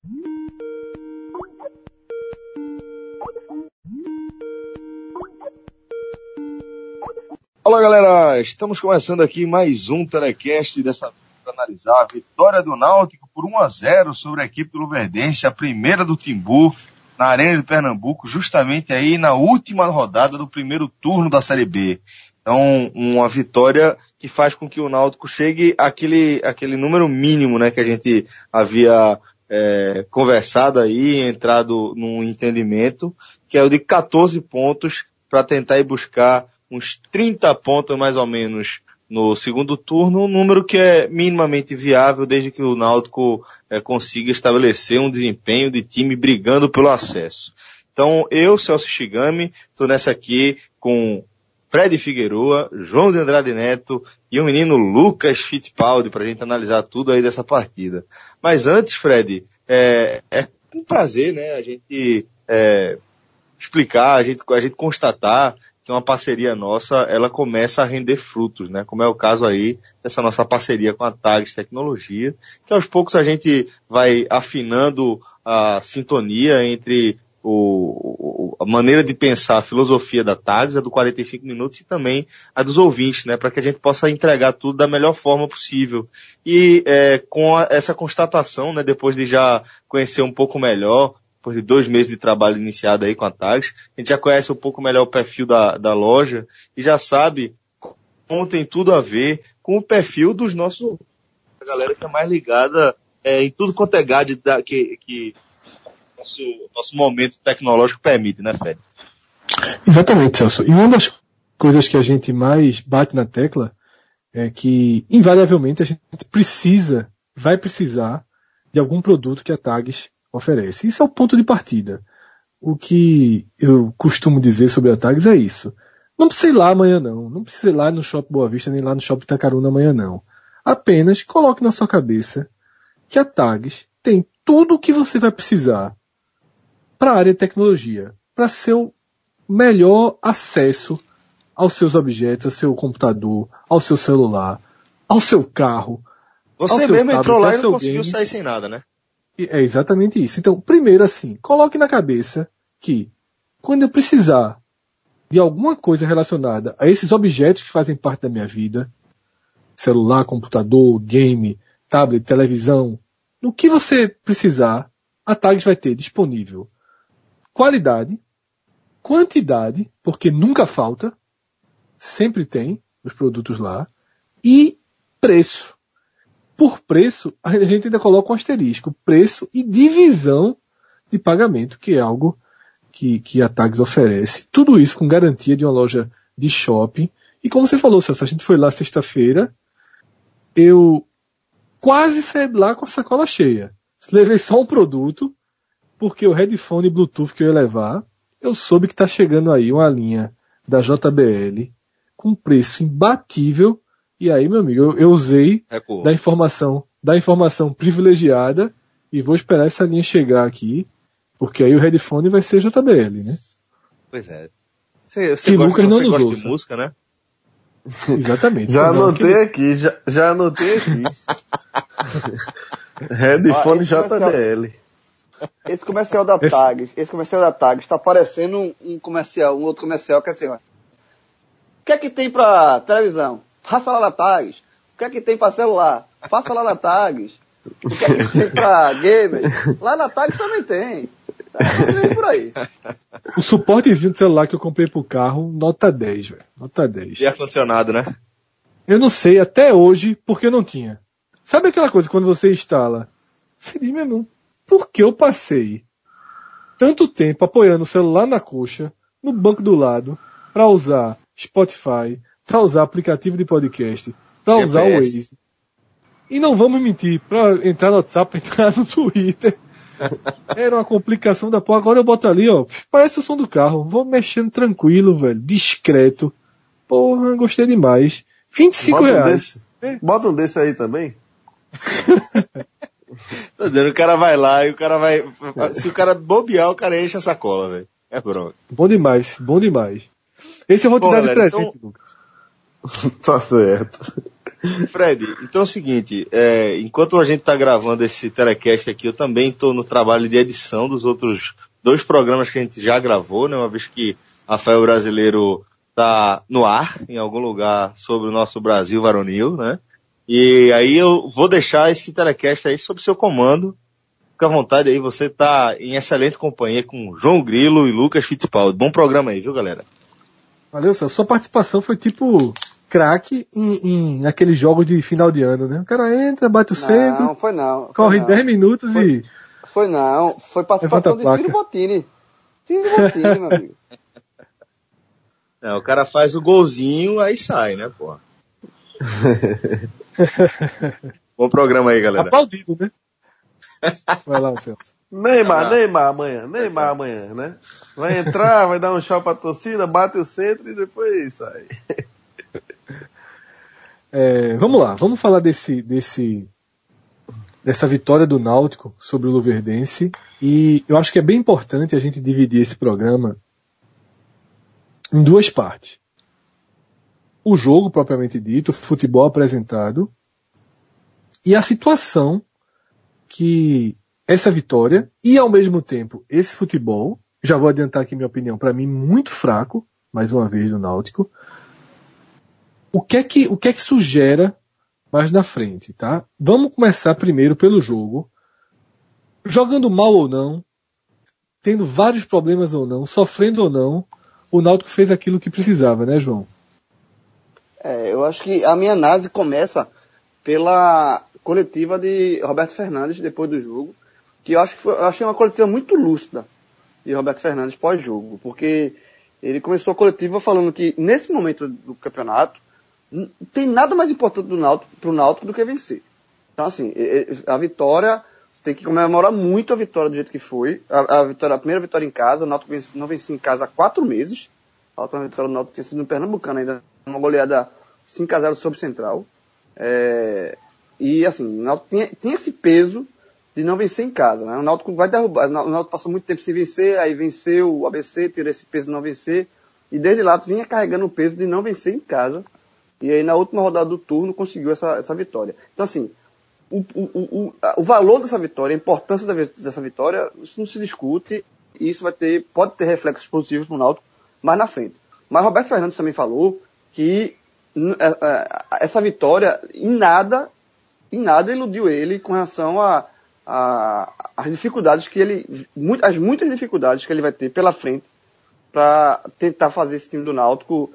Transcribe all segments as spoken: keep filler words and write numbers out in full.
Olá, galera, estamos começando aqui mais um telecast dessa vez para analisar a vitória do Náutico por um a zero sobre a equipe do Luverdense, a primeira do Timbu, na Arena de Pernambuco, justamente aí na última rodada do primeiro turno da Série B. Então, uma vitória que faz com que o Náutico chegue àquele, àquele número mínimo, né, que a gente havia é, conversado aí, entrado num entendimento, que é o de catorze pontos para tentar ir buscar uns trinta pontos mais ou menos no segundo turno, um número que é minimamente viável desde que o Náutico é, consiga estabelecer um desempenho de time brigando pelo acesso. Então, eu, Celso Shigami, estou nessa aqui com Fred Figueroa, João de Andrade Neto e o menino Lucas Fittipaldi para a gente analisar tudo aí dessa partida. Mas antes, Fred, é, é um prazer, né, a gente é, explicar, a gente, a gente constatar que uma parceria nossa, ela começa a render frutos, né? Como é o caso aí dessa nossa parceria com a Tags Tecnologia, que aos poucos a gente vai afinando a sintonia entre o, a maneira de pensar, a filosofia da Tags, a do quarenta e cinco minutos, e também a dos ouvintes, né? Para que a gente possa entregar tudo da melhor forma possível. E é, com a, essa constatação, né? Depois de já conhecer um pouco melhor, depois de dois meses de trabalho iniciado aí com a Tags, a gente já conhece um pouco melhor o perfil da, da loja e já sabe como tem tudo a ver com o perfil dos nossos, a galera que é mais ligada é, em tudo quanto é gadget da, que, que nosso, nosso momento tecnológico permite, né, Fred? Exatamente, Celso. E uma das coisas que a gente mais bate na tecla é que, invariavelmente, a gente precisa, vai precisar de algum produto que a Tags oferece. Isso é o ponto de partida. O que eu costumo dizer sobre a Tags é isso. Não precisa ir lá amanhã não. Não precisa ir lá no Shopping Boa Vista, nem lá no Shopping Itacaruna amanhã não. Apenas coloque na sua cabeça que a Tags tem tudo o que você vai precisar para a área de tecnologia, para seu melhor acesso aos seus objetos, ao seu computador, ao seu celular, ao seu carro. Você mesmo entrou lá e não conseguiu sair sem nada, né? É exatamente isso. Então, primeiro assim, coloque na cabeça que quando eu precisar de alguma coisa relacionada a esses objetos que fazem parte da minha vida, celular, computador, game, tablet, televisão, no que você precisar, a Tags vai ter disponível qualidade, quantidade, porque nunca falta, sempre tem os produtos lá, e preço. Por preço, a gente ainda coloca um asterisco, preço e divisão de pagamento, que é algo que, que a Tags oferece. Tudo isso com garantia de uma loja de shopping. E como você falou, Celso, a gente foi lá sexta-feira, eu quase saí de lá com a sacola cheia. Levei só um produto, porque o headphone Bluetooth que eu ia levar, eu soube que está chegando aí uma linha da J B L com preço imbatível. E aí, meu amigo, eu, eu usei é da informação, da informação privilegiada e vou esperar essa linha chegar aqui, porque aí o headphone vai ser J B L, né? Pois é. Você, você que gosta, Lucas não você nos gosta ouça. de música, né? Exatamente. Já anotei aqui, já, já anotei aqui. Headphone ah, J B L. Esse comercial da Tags, esse comercial da Tags tá parecendo um, um comercial, um outro comercial que é assim, ó. O que é que tem pra televisão? Passa lá na Tags. O que é que tem pra celular? Passa lá na Tags. O que é que tem pra gamer? Lá na Tags também tem. Tá por aí. O suportezinho do celular que eu comprei pro carro, nota dez, velho. Nota dez. E ar-condicionado, né? Eu não sei até hoje porque eu não tinha. Sabe aquela coisa quando você instala? Você diz, meu irmão, por que eu passei tanto tempo apoiando o celular na coxa, no banco do lado, pra usar Spotify, para usar aplicativo de podcast, para usar o Waze. E não vamos mentir, para entrar no WhatsApp, entrar no Twitter. Era uma complicação da porra. Agora eu boto ali, ó, parece o som do carro. Vou mexendo tranquilo, velho, discreto. Porra, gostei demais. vinte e cinco Bota um reais. Desse. É. Bota um desse aí também. Tô dizendo, o cara vai lá e o cara vai... Se o cara bobear, o cara enche a sacola, velho. É pronto. Bom demais, bom demais. Esse eu vou te Pô, dar de galera, presente, então... Lucas. Tá certo. Fred, então é o seguinte, é, enquanto a gente está gravando esse telecast aqui, eu também estou no trabalho de edição dos outros dois programas que a gente já gravou, né? Uma vez que Rafael Brasileiro está no ar, em algum lugar, sobre o nosso Brasil varonil, né? E aí eu vou deixar esse telecast aí sob seu comando. Fica à vontade aí, você está em excelente companhia com João Grilo e Lucas Fittipaldi. Bom programa aí, viu, galera? Valeu, Celso. Sua participação foi tipo craque em, em naquele jogo de final de ano, né? O cara entra, bate o Não, centro. Não, foi não. Foi Corre não. dez minutos foi, e... Foi não. Foi participação de Ciro Bottini. Ciro Bottini, meu amigo. Não, o cara faz o golzinho, aí sai, né, pô? Bom programa aí, galera. Aplaudido, né? Vai lá, Celso. Neymar, Neymar amanhã, Neymar amanhã, né? Vai entrar, vai dar um show pra torcida, bate o centro e depois sai. É, vamos lá, vamos falar desse, desse, dessa vitória do Náutico sobre o Luverdense. E eu acho que é bem importante a gente dividir esse programa em duas partes. O jogo propriamente dito, o futebol apresentado e a situação que essa vitória e ao mesmo tempo esse futebol, já vou adiantar aqui minha opinião, para mim muito fraco, mais uma vez do Náutico. O que é que, o que é que sugere mais na frente, tá? Vamos começar primeiro pelo jogo. Jogando mal ou não, tendo vários problemas ou não, sofrendo ou não, o Náutico fez aquilo que precisava, né, João? É, eu acho que a minha análise começa pela coletiva de Roberto Fernandes depois do jogo, que eu acho que foi, eu achei uma coletiva muito lúcida de Roberto Fernandes pós-jogo, porque ele começou a coletiva falando que nesse momento do campeonato não tem nada mais importante do Náutico, pro Náutico do que vencer. Então assim, a vitória, você tem que comemorar muito a vitória do jeito que foi, a, a, vitória, a primeira vitória em casa, o Náutico vence, não vencia em casa há quatro meses, a última vitória do Náutico tinha sido no Pernambucano ainda, uma goleada cinco a zero sobre o Central, é, e assim, o Náutico tem, tem esse peso de não vencer em casa, né? O Náutico vai derrubar, o Náutico passou muito tempo sem vencer, aí venceu o A B C, tirou esse peso de não vencer, e desde lá vinha carregando o peso de não vencer em casa, e aí na última rodada do turno conseguiu essa, essa vitória. Então assim, o, o, o, o valor dessa vitória, a importância dessa vitória, isso não se discute, e isso vai ter, pode ter reflexos positivos para o Náutico mais na frente. Mas Roberto Fernandes também falou que essa vitória em nada, em nada iludiu ele com relação a A, as dificuldades que ele, as muitas dificuldades que ele vai ter pela frente para tentar fazer esse time do Náutico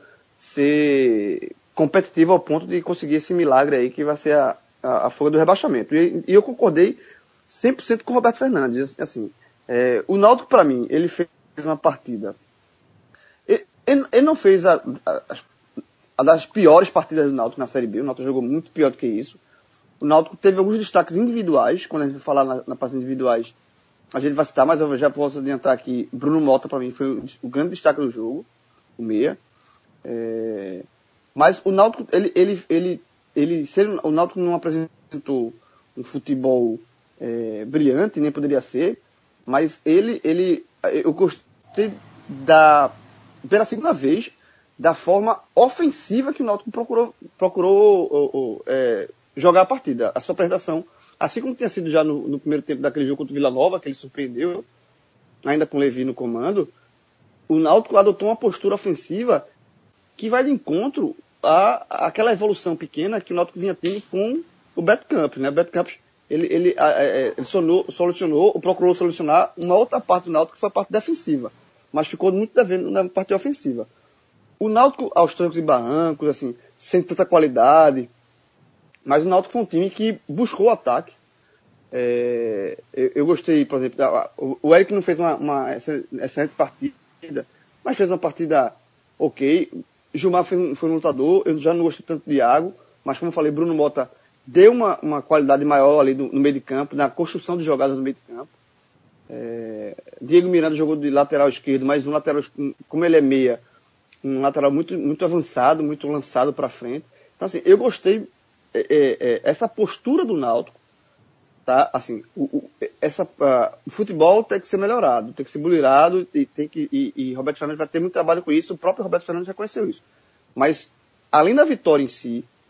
ser competitivo ao ponto de conseguir esse milagre aí que vai ser a, a, a fuga do rebaixamento. E, e eu concordei cem por cento com o Roberto Fernandes. Assim, é, o Náutico, para mim, ele fez uma partida. Ele, ele não fez a, a, a das piores partidas do Náutico na Série B. O Náutico jogou muito pior do que isso. O Náutico teve alguns destaques individuais, quando a gente falar na, na parte individuais, a gente vai citar, mas eu já posso adiantar aqui, Bruno Mota, para mim, foi o, o grande destaque do jogo, o meia. É, mas o Náutico, ele, ele, ele, ele, se ele, o Náutico não apresentou um futebol é, brilhante, nem poderia ser, mas ele, ele, eu gostei da, pela segunda vez, da forma ofensiva que o Náutico procurou, procurou ou, ou, é, jogar a partida, a sua apresentação, assim como tinha sido já no, no primeiro tempo daquele jogo contra o Vila Nova, que ele surpreendeu, ainda com o Levi no comando, o Náutico adotou uma postura ofensiva que vai de encontro à, àquela evolução pequena que o Náutico vinha tendo com o Beto Campos, né? O Beto Campos, ele, ele, ele, ele sonou, solucionou, ou procurou solucionar uma outra parte do Náutico, que foi a parte defensiva, mas ficou muito devendo na parte ofensiva. O Náutico, aos trancos e barrancos, assim, sem tanta qualidade, mas o Náutico foi um time que buscou o ataque. É, eu, eu gostei, por exemplo, da, o, o Eric não fez uma, uma excelente partida, mas fez uma partida ok. Gilmar foi, foi um lutador, eu já não gostei tanto de Iago, mas como eu falei, Bruno Mota deu uma, uma qualidade maior ali no, no meio de campo, na construção de jogadas no meio de campo. É, Diego Miranda jogou de lateral esquerdo, mas um lateral, como ele é meia, um lateral muito, muito avançado, muito lançado para frente. Então assim, eu gostei. É, é, essa postura do Náutico, tá? Assim, o, o, essa, uh, o futebol tem que ser melhorado, tem que ser bulirado e tem que e, e Roberto Fernandes vai ter muito trabalho com isso. O próprio Roberto Fernandes reconheceu isso. Mas além da vitória em si,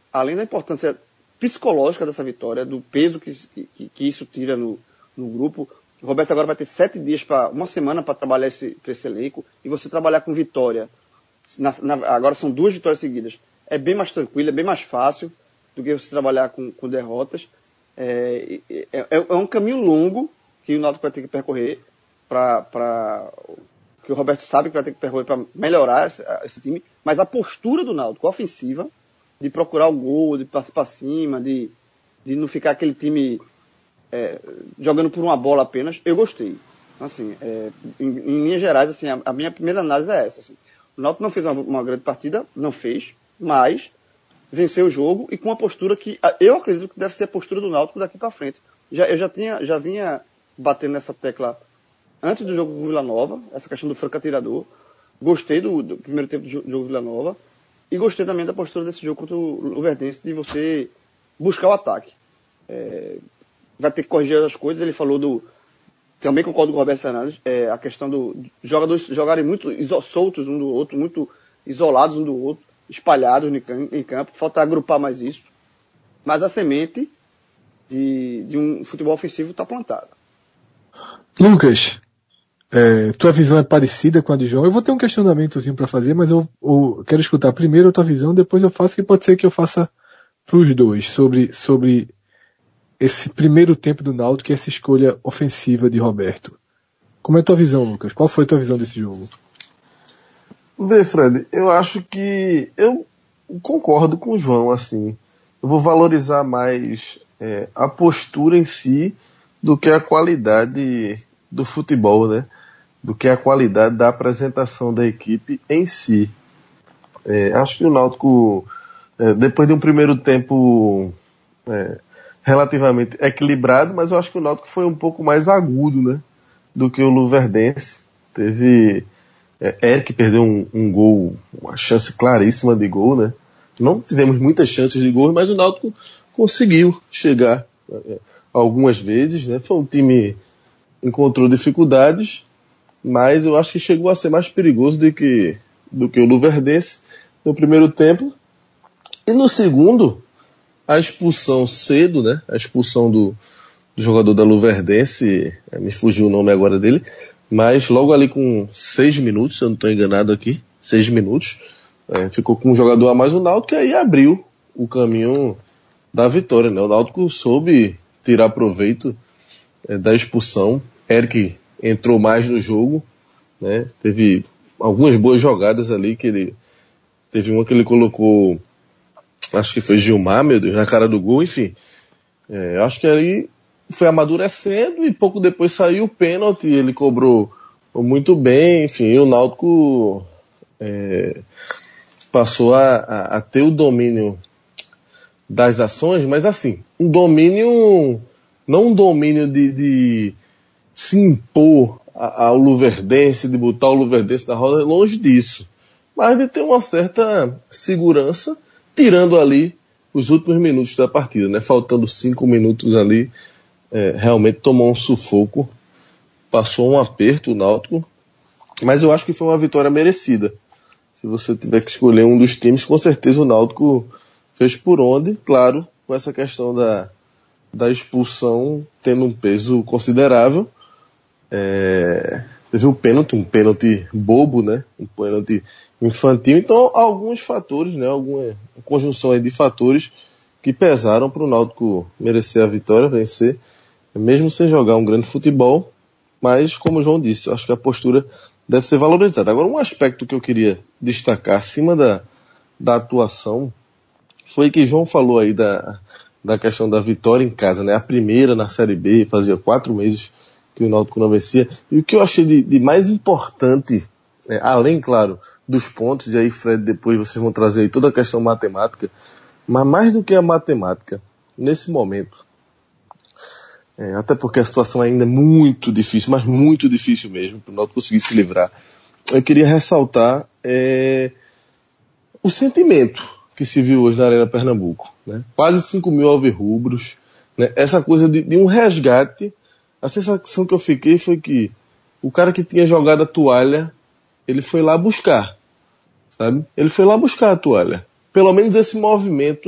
além da importância psicológica dessa vitória, do peso que, que, que isso tira no, no grupo, o Roberto agora vai ter sete dias, para uma semana para trabalhar esse, esse elenco, e você trabalhar com vitória, na, na, agora são duas vitórias seguidas, é bem mais tranquilo, é bem mais fácil do que você trabalhar com, com derrotas. É, é, é, é um caminho longo que o Náutico vai ter que percorrer, para que o Roberto sabe que vai ter que percorrer para melhorar esse, esse time, mas a postura do Náutico ofensiva, de procurar o gol, de passar para cima, de, de não ficar aquele time é, jogando por uma bola apenas, eu gostei. Assim, é, em, em linhas gerais, assim, a, a minha primeira análise é essa. Assim. O Náutico não fez uma, uma grande partida, não fez, mas venceu o jogo e com uma postura que eu acredito que deve ser a postura do Náutico daqui para frente. Já, eu já, tinha, já vinha batendo nessa tecla antes do jogo do Vila Nova, essa questão do franco atirador. Gostei do, do primeiro tempo do jogo do Vila Nova. E gostei também da postura desse jogo contra o Luverdense, de você buscar o ataque. É, vai ter que corrigir as coisas. Ele falou do... Também concordo com o Roberto Fernandes. É, a questão do jogadores jogarem muito iso, soltos um do outro, muito isolados um do outro, espalhados em campo. Falta agrupar mais isso. Mas a semente de, de um futebol ofensivo está plantada. Lucas, é, tua visão é parecida com a de João. Eu vou ter um questionamentozinho para fazer, mas eu, eu quero escutar primeiro a tua visão, depois eu faço, que pode ser que eu faça para os dois, sobre, sobre esse primeiro tempo do Náutico e essa escolha ofensiva de Roberto. Como é a tua visão, Lucas? Qual foi a tua visão desse jogo? Vê, Fred, eu acho que eu concordo com o João, assim. Eu vou valorizar mais é, a postura em si do que a qualidade do futebol, né? Do que a qualidade da apresentação da equipe em si. É, acho que o Náutico, é, depois de um primeiro tempo é, relativamente equilibrado, mas eu acho que o Náutico foi um pouco mais agudo, né? Do que o Luverdense. Teve é, Eric perdeu um, um gol, uma chance claríssima de gol, né? Não tivemos muitas chances de gol, mas o Náutico conseguiu chegar é, algumas vezes, né? Foi um time encontrou dificuldades, mas eu acho que chegou a ser mais perigoso do que, do que o Luverdense no primeiro tempo. E no segundo, a expulsão cedo, né? A expulsão do, do jogador da Luverdense, me fugiu o nome agora dele, mas logo ali com seis minutos, se eu não estou enganado aqui, seis minutos, é, ficou com um jogador a mais o Náutico, e aí abriu o caminho da vitória, né? O Náutico soube tirar proveito é, da expulsão. Eric entrou mais no jogo, né? Teve algumas boas jogadas ali, que ele teve uma que ele colocou, acho que foi Gilmar, meu Deus, na cara do gol, enfim. É, acho que aí foi amadurecendo e pouco depois saiu o pênalti, ele cobrou muito bem, enfim, e o Náutico é, passou a, a, a ter o domínio das ações, mas assim, um domínio, não um domínio de, de se impor ao Luverdense, de botar o Luverdense na roda, longe disso, mas de ter uma certa segurança, tirando ali os últimos minutos da partida, né? Faltando cinco minutos ali, é, realmente tomou um sufoco, passou um aperto o Náutico, mas eu acho que foi uma vitória merecida. Se você tiver que escolher um dos times, com certeza o Náutico fez por onde, claro, com essa questão da, da expulsão tendo um peso considerável. É, teve um pênalti, um pênalti bobo, né? Um pênalti infantil. Então, alguns fatores, né? Alguma conjunção aí de fatores que pesaram para o Náutico merecer a vitória, vencer, mesmo sem jogar um grande futebol. Mas, como o João disse, eu acho que a postura deve ser valorizada. Agora, um aspecto que eu queria destacar acima da, da atuação foi que João falou aí da, da questão da vitória em casa, né? A primeira na Série B, fazia quatro meses que o Náutico não vencia. E o que eu achei de, de mais importante, é, além, claro, dos pontos, e aí, Fred, depois vocês vão trazer aí toda a questão matemática, mas mais do que a matemática, nesse momento, é, até porque a situação ainda é muito difícil, mas muito difícil mesmo, para o Náutico conseguir se livrar, eu queria ressaltar é, o sentimento que se viu hoje na Arena Pernambuco, né? Quase cinco mil alvirrubros, né? Essa coisa de, de um resgate. A sensação que eu fiquei foi que o cara que tinha jogado a toalha, ele foi lá buscar, sabe? Ele foi lá buscar a toalha. Pelo menos esse movimento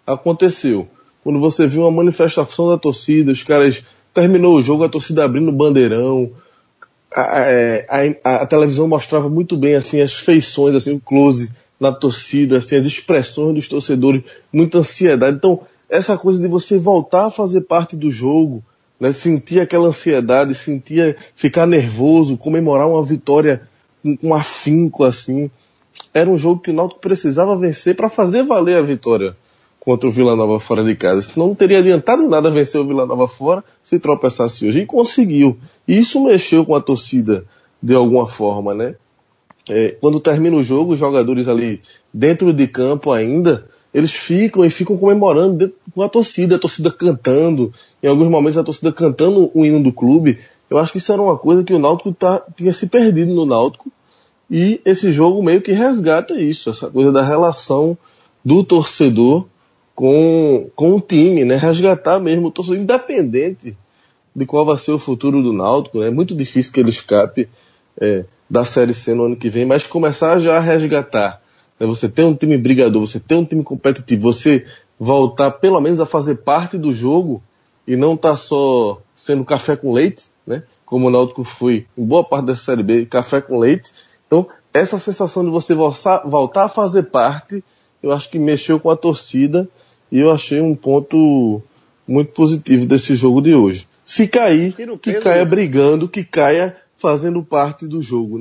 aconteceu. Quando você viu uma manifestação da torcida, os caras, terminou o jogo, a torcida abrindo o bandeirão, a, a, a, a televisão mostrava muito bem assim, as feições, assim, o close na torcida, assim, as expressões dos torcedores, muita ansiedade. Então, essa coisa de você voltar a fazer parte do jogo, né, sentir aquela ansiedade, sentir, ficar nervoso, comemorar uma vitória com, com afinco, assim, era um jogo que o Náutico precisava vencer para fazer valer a vitória contra o Vila Nova fora de casa. Senão não teria adiantado nada vencer o Vila Nova fora se tropeçasse hoje. E conseguiu. E isso mexeu com a torcida de alguma forma, né? É, quando termina o jogo, os jogadores ali dentro de campo ainda, eles ficam e ficam comemorando dentro, com a torcida, a torcida cantando, em alguns momentos a torcida cantando o hino do clube. Eu acho que isso era uma coisa que o Náutico tá, tinha se perdido no Náutico, e esse jogo meio que resgata isso, essa coisa da relação do torcedor com, com o time, né? Resgatar mesmo o torcedor, independente de qual vai ser o futuro do Náutico, né? É muito difícil que ele escape é, da Série C no ano que vem, mas começar já a resgatar, né? Você ter um time brigador, você ter um time competitivo, você voltar pelo menos a fazer parte do jogo e não estar tá só sendo café com leite, né? Como o Náutico foi em boa parte da Série B, café com leite. Então, essa sensação de você voltar a fazer parte, eu acho que mexeu com a torcida e eu achei um ponto muito positivo desse jogo de hoje. Se cair, que caia brigando, que caia fazendo parte do jogo, né?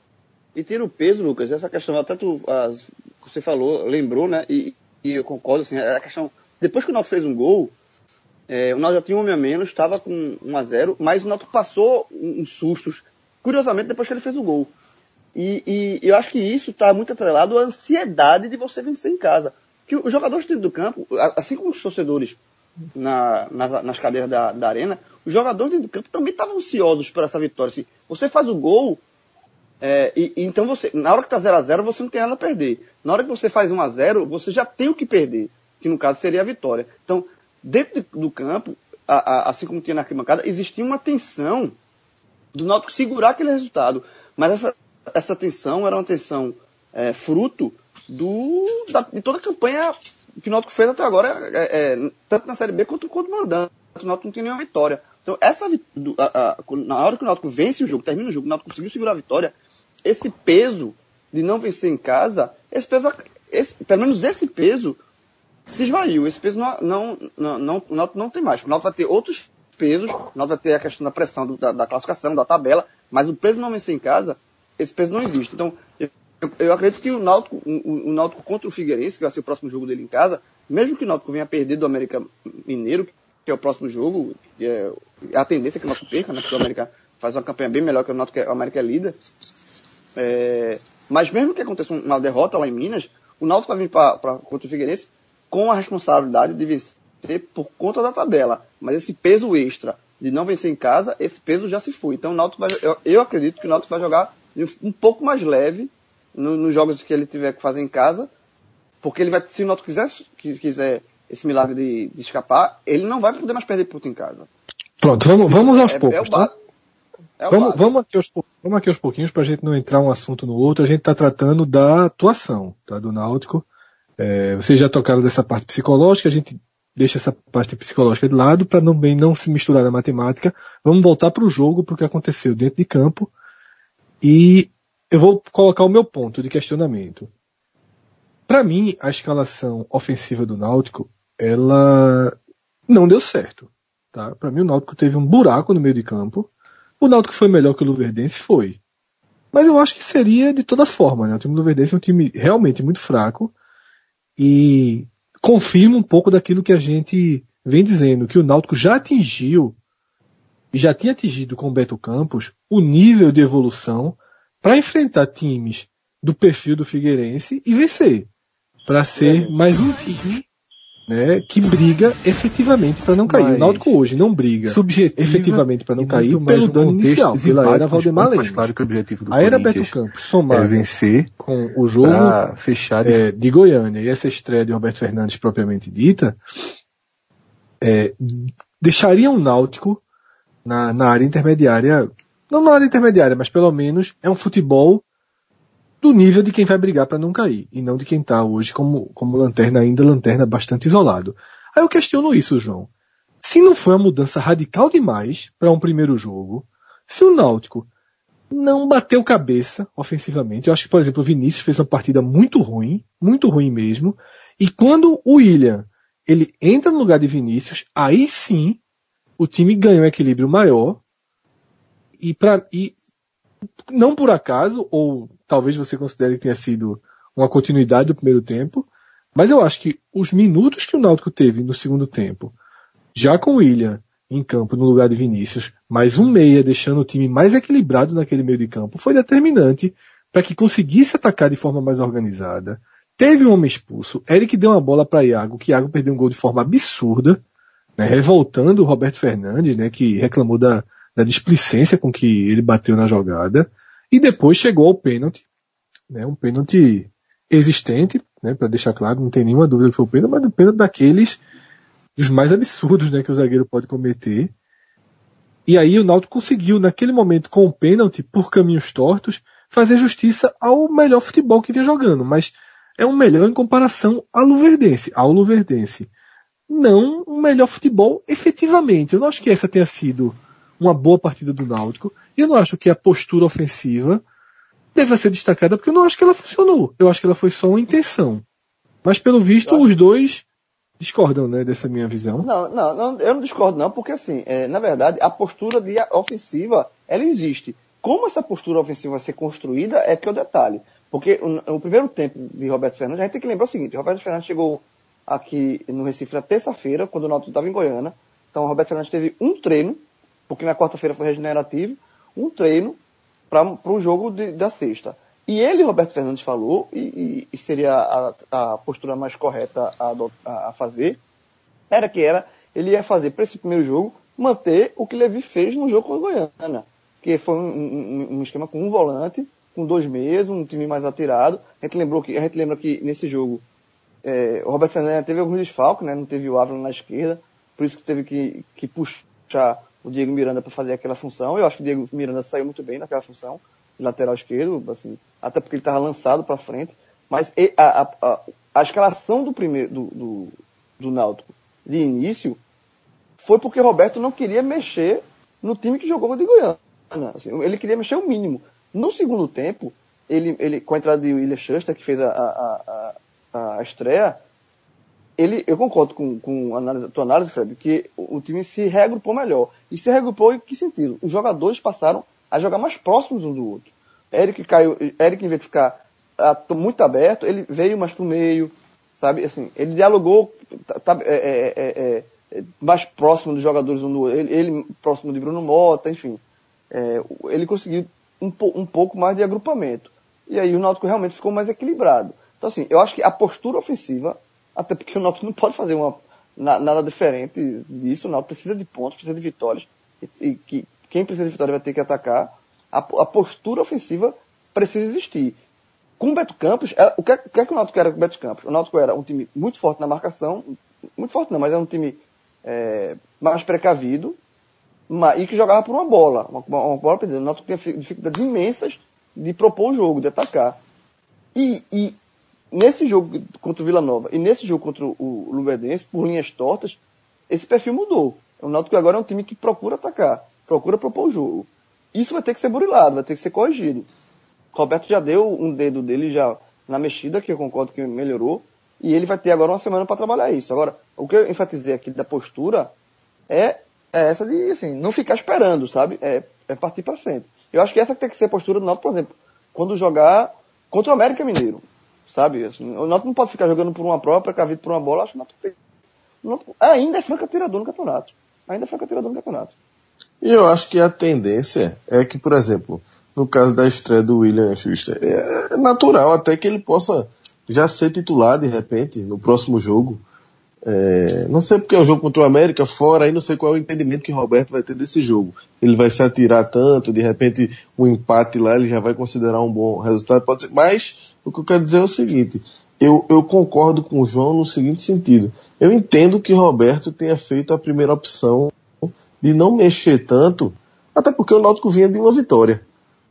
E tira o peso, Lucas, essa questão, até tu, as, você falou, lembrou, né? E, e eu concordo, assim, a questão, depois que o Náutico fez um gol, é, o Náutico já tinha um homem a menos, estava com um a zero, mas o Náutico passou uns sustos, curiosamente, depois que ele fez o gol. E, e eu acho que isso está muito atrelado à ansiedade de você vencer em casa. Que os jogadores dentro do campo, assim como os torcedores na, nas, nas cadeiras da, da arena, os jogadores dentro do campo também estavam ansiosos por essa vitória. Assim, você faz o gol, é, e, e então você, na hora que está zero a zero, você não tem nada a perder. Na hora que você faz um a zero, você já tem o que perder, que no caso seria a vitória. Então, dentro do campo, a, a, assim como tinha na arquibancada, existia uma tensão do Náutico segurar aquele resultado. Mas essa, essa tensão era uma tensão é, fruto do, da, de toda a campanha que o Náutico fez até agora, é, é, tanto na Série B quanto quanto no mandante. O Náutico não tinha nenhuma vitória. Então, essa, a, a, na hora que o Náutico vence o jogo, termina o jogo, o Náutico conseguiu segurar a vitória, esse peso de não vencer em casa, esse peso, esse, pelo menos esse peso se esvaiu. Esse peso não, não, não, não, o Náutico não tem mais. O Náutico vai ter outros pesos, o Náutico vai ter a questão da pressão do, da, da classificação, da tabela, mas o peso de não vencer em casa, esse peso não existe. Então, eu, eu acredito que o Náutico, o, o Náutico contra o Figueirense, que vai ser o próximo jogo dele em casa, mesmo que o Náutico venha perder do América Mineiro, que é o próximo jogo, é, a tendência é que o Náutico perca, né, porque o América faz uma campanha bem melhor que o Náutico, o América é líder. É, mas mesmo que aconteça uma derrota lá em Minas, o Náutico vai vir pra, pra, contra o Figueirense com a responsabilidade de vencer por conta da tabela. Mas esse peso extra de não vencer em casa, esse peso já se foi. Então o Náutico vai, eu, eu acredito que o Náutico vai jogar um pouco mais leve no, nos jogos que ele tiver que fazer em casa, porque ele vai, se o Náutico quiser, quiser esse milagre de, de escapar, ele não vai poder mais perder ponto em casa. Pronto, vamos, vamos aos é, poucos, é o tá? É vamos, vamos, aqui aos, vamos aqui aos pouquinhos para a gente não entrar um assunto no outro. A gente está tratando da atuação, tá, do Náutico. É, vocês já tocaram dessa parte psicológica, a gente deixa essa parte psicológica de lado para não, bem não se misturar na matemática. Vamos voltar para o jogo, para o que aconteceu dentro de campo. E eu vou colocar o meu ponto de questionamento. Para mim, a escalação ofensiva do Náutico, ela não deu certo. Tá? Para mim, o Náutico teve um buraco no meio de campo. O Náutico foi melhor que o Luverdense? Foi. Mas eu acho que seria de toda forma, né? O time do Luverdense é um time realmente muito fraco e confirma um pouco daquilo que a gente vem dizendo, que o Náutico já atingiu e já tinha atingido com o Beto Campos o nível de evolução para enfrentar times do perfil do Figueirense e vencer. Para ser mais um time, né, que briga efetivamente para não cair. Mas o Náutico hoje não briga efetivamente para não cair pelo dano inicial, pela era Valdemar Lemos. Claro que o objetivo do a era Beto Campos, somado é vencer com o jogo fechar é, de Goiânia e essa estreia de Roberto Fernandes propriamente dita, é, deixaria um Náutico na, na área intermediária, não na área intermediária, mas pelo menos é um futebol do nível de quem vai brigar para não cair, e não de quem está hoje como, como lanterna, ainda lanterna bastante isolado. Aí eu questiono isso, João. Se não foi uma mudança radical demais para um primeiro jogo, se o Náutico não bateu cabeça ofensivamente, eu acho que, por exemplo, o Vinícius fez uma partida muito ruim, muito ruim mesmo, e quando o William ele entra no lugar de Vinícius, aí sim o time ganha um equilíbrio maior, e, pra, e não por acaso, ou talvez você considere que tenha sido uma continuidade do primeiro tempo, mas eu acho que os minutos que o Náutico teve no segundo tempo, já com o William em campo no lugar de Vinícius, mais um meia deixando o time mais equilibrado naquele meio de campo, foi determinante para que conseguisse atacar de forma mais organizada. Teve um homem expulso, Eric deu uma bola para Iago, que Iago perdeu um gol de forma absurda, né, revoltando o Roberto Fernandes, né, que reclamou da, da displicência com que ele bateu na jogada, e depois chegou ao pênalti, né, um pênalti existente, né, para deixar claro, não tem nenhuma dúvida que foi o pênalti, mas um pênalti daqueles dos mais absurdos, né, que o zagueiro pode cometer. E aí o Náutico conseguiu, naquele momento, com o pênalti, por caminhos tortos, fazer justiça ao melhor futebol que vinha jogando, mas é um melhor em comparação ao Luverdense, ao Luverdense. Não um melhor futebol efetivamente. Eu não acho que essa tenha sido uma boa partida do Náutico, e eu não acho que a postura ofensiva deva ser destacada, porque eu não acho que ela funcionou. Eu acho que ela foi só uma intenção. Mas, pelo visto, os dois discordam, né, dessa minha visão. Não, não, não, eu não discordo não, porque assim, é, na verdade, a postura de ofensiva, ela existe. Como essa postura ofensiva vai ser construída é que é o detalhe. Porque o, o primeiro tempo de Roberto Fernandes, a gente tem que lembrar o seguinte, Roberto Fernandes chegou aqui no Recife na terça-feira, quando o Náutico estava em Goiânia. Então o Roberto Fernandes teve um treino, porque na quarta-feira foi regenerativo, um treino para o jogo de, da sexta. E ele, Roberto Fernandes, falou, e, e seria a, a postura mais correta a, a, a fazer, era que era, ele ia fazer para esse primeiro jogo, manter o que Levi fez no jogo com o Goiânia, que foi um, um, um esquema com um volante, com dois meias, um time mais atirado. A gente, lembrou que, a gente lembra que nesse jogo é, o Roberto Fernandes teve alguns desfalques, né? Não teve o Ávila na esquerda, por isso que teve que, que puxar o Diego Miranda para fazer aquela função. Eu acho que o Diego Miranda saiu muito bem naquela função, de lateral esquerdo, assim, até porque ele estava lançado para frente. Mas a, a, a, a escalação do, primeiro, do, do, do Náutico de início foi porque o Roberto não queria mexer no time que jogou de Goiânia. Assim, ele queria mexer o mínimo. No segundo tempo, ele, ele, com a entrada de William Schuster, que fez a, a, a, a estreia, ele, eu concordo com, com a, análise, a tua análise, Fred, que o, o time se reagrupou melhor. E se reagrupou em que sentido? Os jogadores passaram a jogar mais próximos um do outro. Eric caiu, Eric, em vez de ficar uh, muito aberto, ele veio mais pro meio, sabe? Assim, ele dialogou tá, é, é, é, mais próximo dos jogadores um do outro. Ele, ele próximo de Bruno Mota, enfim. É, ele conseguiu um, um pouco mais de agrupamento. E aí o Náutico realmente ficou mais equilibrado. Então, assim, eu acho que a postura ofensiva, até porque o Náutico não pode fazer uma, na, nada diferente disso, o Náutico precisa de pontos, precisa de vitórias, e, e que quem precisa de vitória vai ter que atacar. A, a postura ofensiva precisa existir. Com o Beto Campos, era, o, que, o que é que o Náutico era com o Beto Campos? O Náutico era um time muito forte na marcação, muito forte não, mas era um time é, mais precavido, e que jogava por uma bola, uma, uma bola perdida. O Náutico tinha dificuldades imensas de propor o jogo, de atacar. E, e nesse jogo contra o Vila Nova e nesse jogo contra o Luverdense, por linhas tortas, esse perfil mudou. O Náutico agora é um time que procura atacar, procura propor o jogo. Isso vai ter que ser burilado, vai ter que ser corrigido. Roberto já deu um dedo dele já na mexida, que eu concordo que melhorou, e ele vai ter agora uma semana para trabalhar isso. Agora, o que eu enfatizei aqui da postura é, é essa de, assim, não ficar esperando, sabe? É, é partir para frente. Eu acho que essa que tem que ser a postura do Náutico, por exemplo, quando jogar contra o América Mineiro, sabe? Assim, o Náutico não pode ficar jogando por uma própria, cavido por uma bola. Acho que o Náutico tem... o Náutico ainda é franco atirador no campeonato. Ainda é franco atirador no campeonato. E eu acho que a tendência é que, por exemplo, no caso da estreia do William Schuster, é natural até que ele possa já ser titular de repente no próximo jogo. É, não sei porque é o jogo contra o América fora, aí não sei qual é o entendimento que o Roberto vai ter desse jogo. Ele vai se atirar tanto, de repente um empate lá ele já vai considerar um bom resultado, pode ser. Mas o que eu quero dizer é o seguinte, eu, eu concordo com o João no seguinte sentido. Eu entendo que o Roberto tenha feito a primeira opção de não mexer tanto, até porque o Náutico vinha de uma vitória.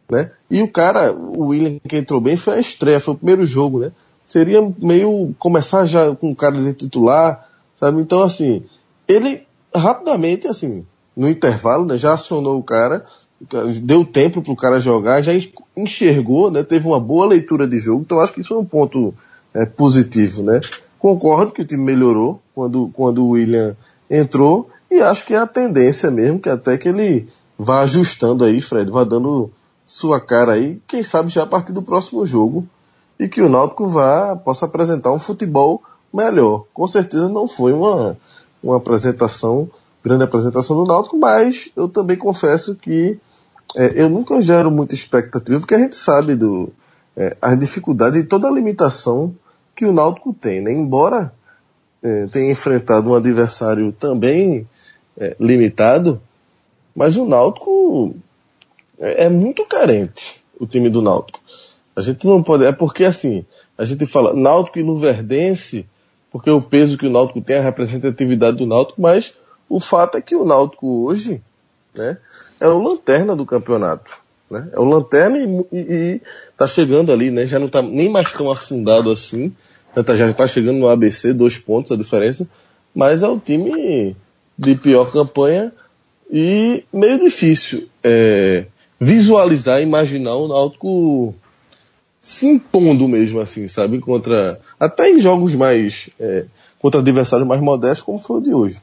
né? E o cara, o William, que entrou bem, foi a estreia, foi o primeiro jogo, né? Seria meio começar já com o cara de titular, sabe? Então, assim, ele rapidamente, assim, no intervalo, né, já acionou o cara, deu tempo pro cara jogar, já enxergou, né? Teve uma boa leitura de jogo, então acho que isso é um ponto é, positivo, né? Concordo que o time melhorou quando, quando o William entrou, e acho que é a tendência mesmo, que até que ele vá ajustando aí, Fred, vá dando sua cara aí, quem sabe já a partir do próximo jogo, e que o Náutico vá, possa apresentar um futebol melhor. Com certeza não foi uma, uma apresentação, grande apresentação do Náutico, mas eu também confesso que é, eu nunca gero muita expectativa, porque a gente sabe do, é, as dificuldades e toda a limitação que o Náutico tem, né? Embora é, tenha enfrentado um adversário também é, limitado, mas o Náutico é, é muito carente, o time do Náutico. A gente não pode, é porque assim, a gente fala Náutico e Luverdense, porque o peso que o Náutico tem, a representatividade do Náutico, mas o fato é que o Náutico hoje, né, é o lanterna do campeonato, né? É o lanterna e, e, e tá chegando ali, né? Já não tá nem mais tão afundado assim, já está chegando no A B C, dois pontos a diferença, mas é o time de pior campanha e meio difícil é, visualizar, imaginar o Náutico se impondo mesmo assim, sabe, contra, até em jogos mais, é, contra adversários mais modestos, como foi o de hoje.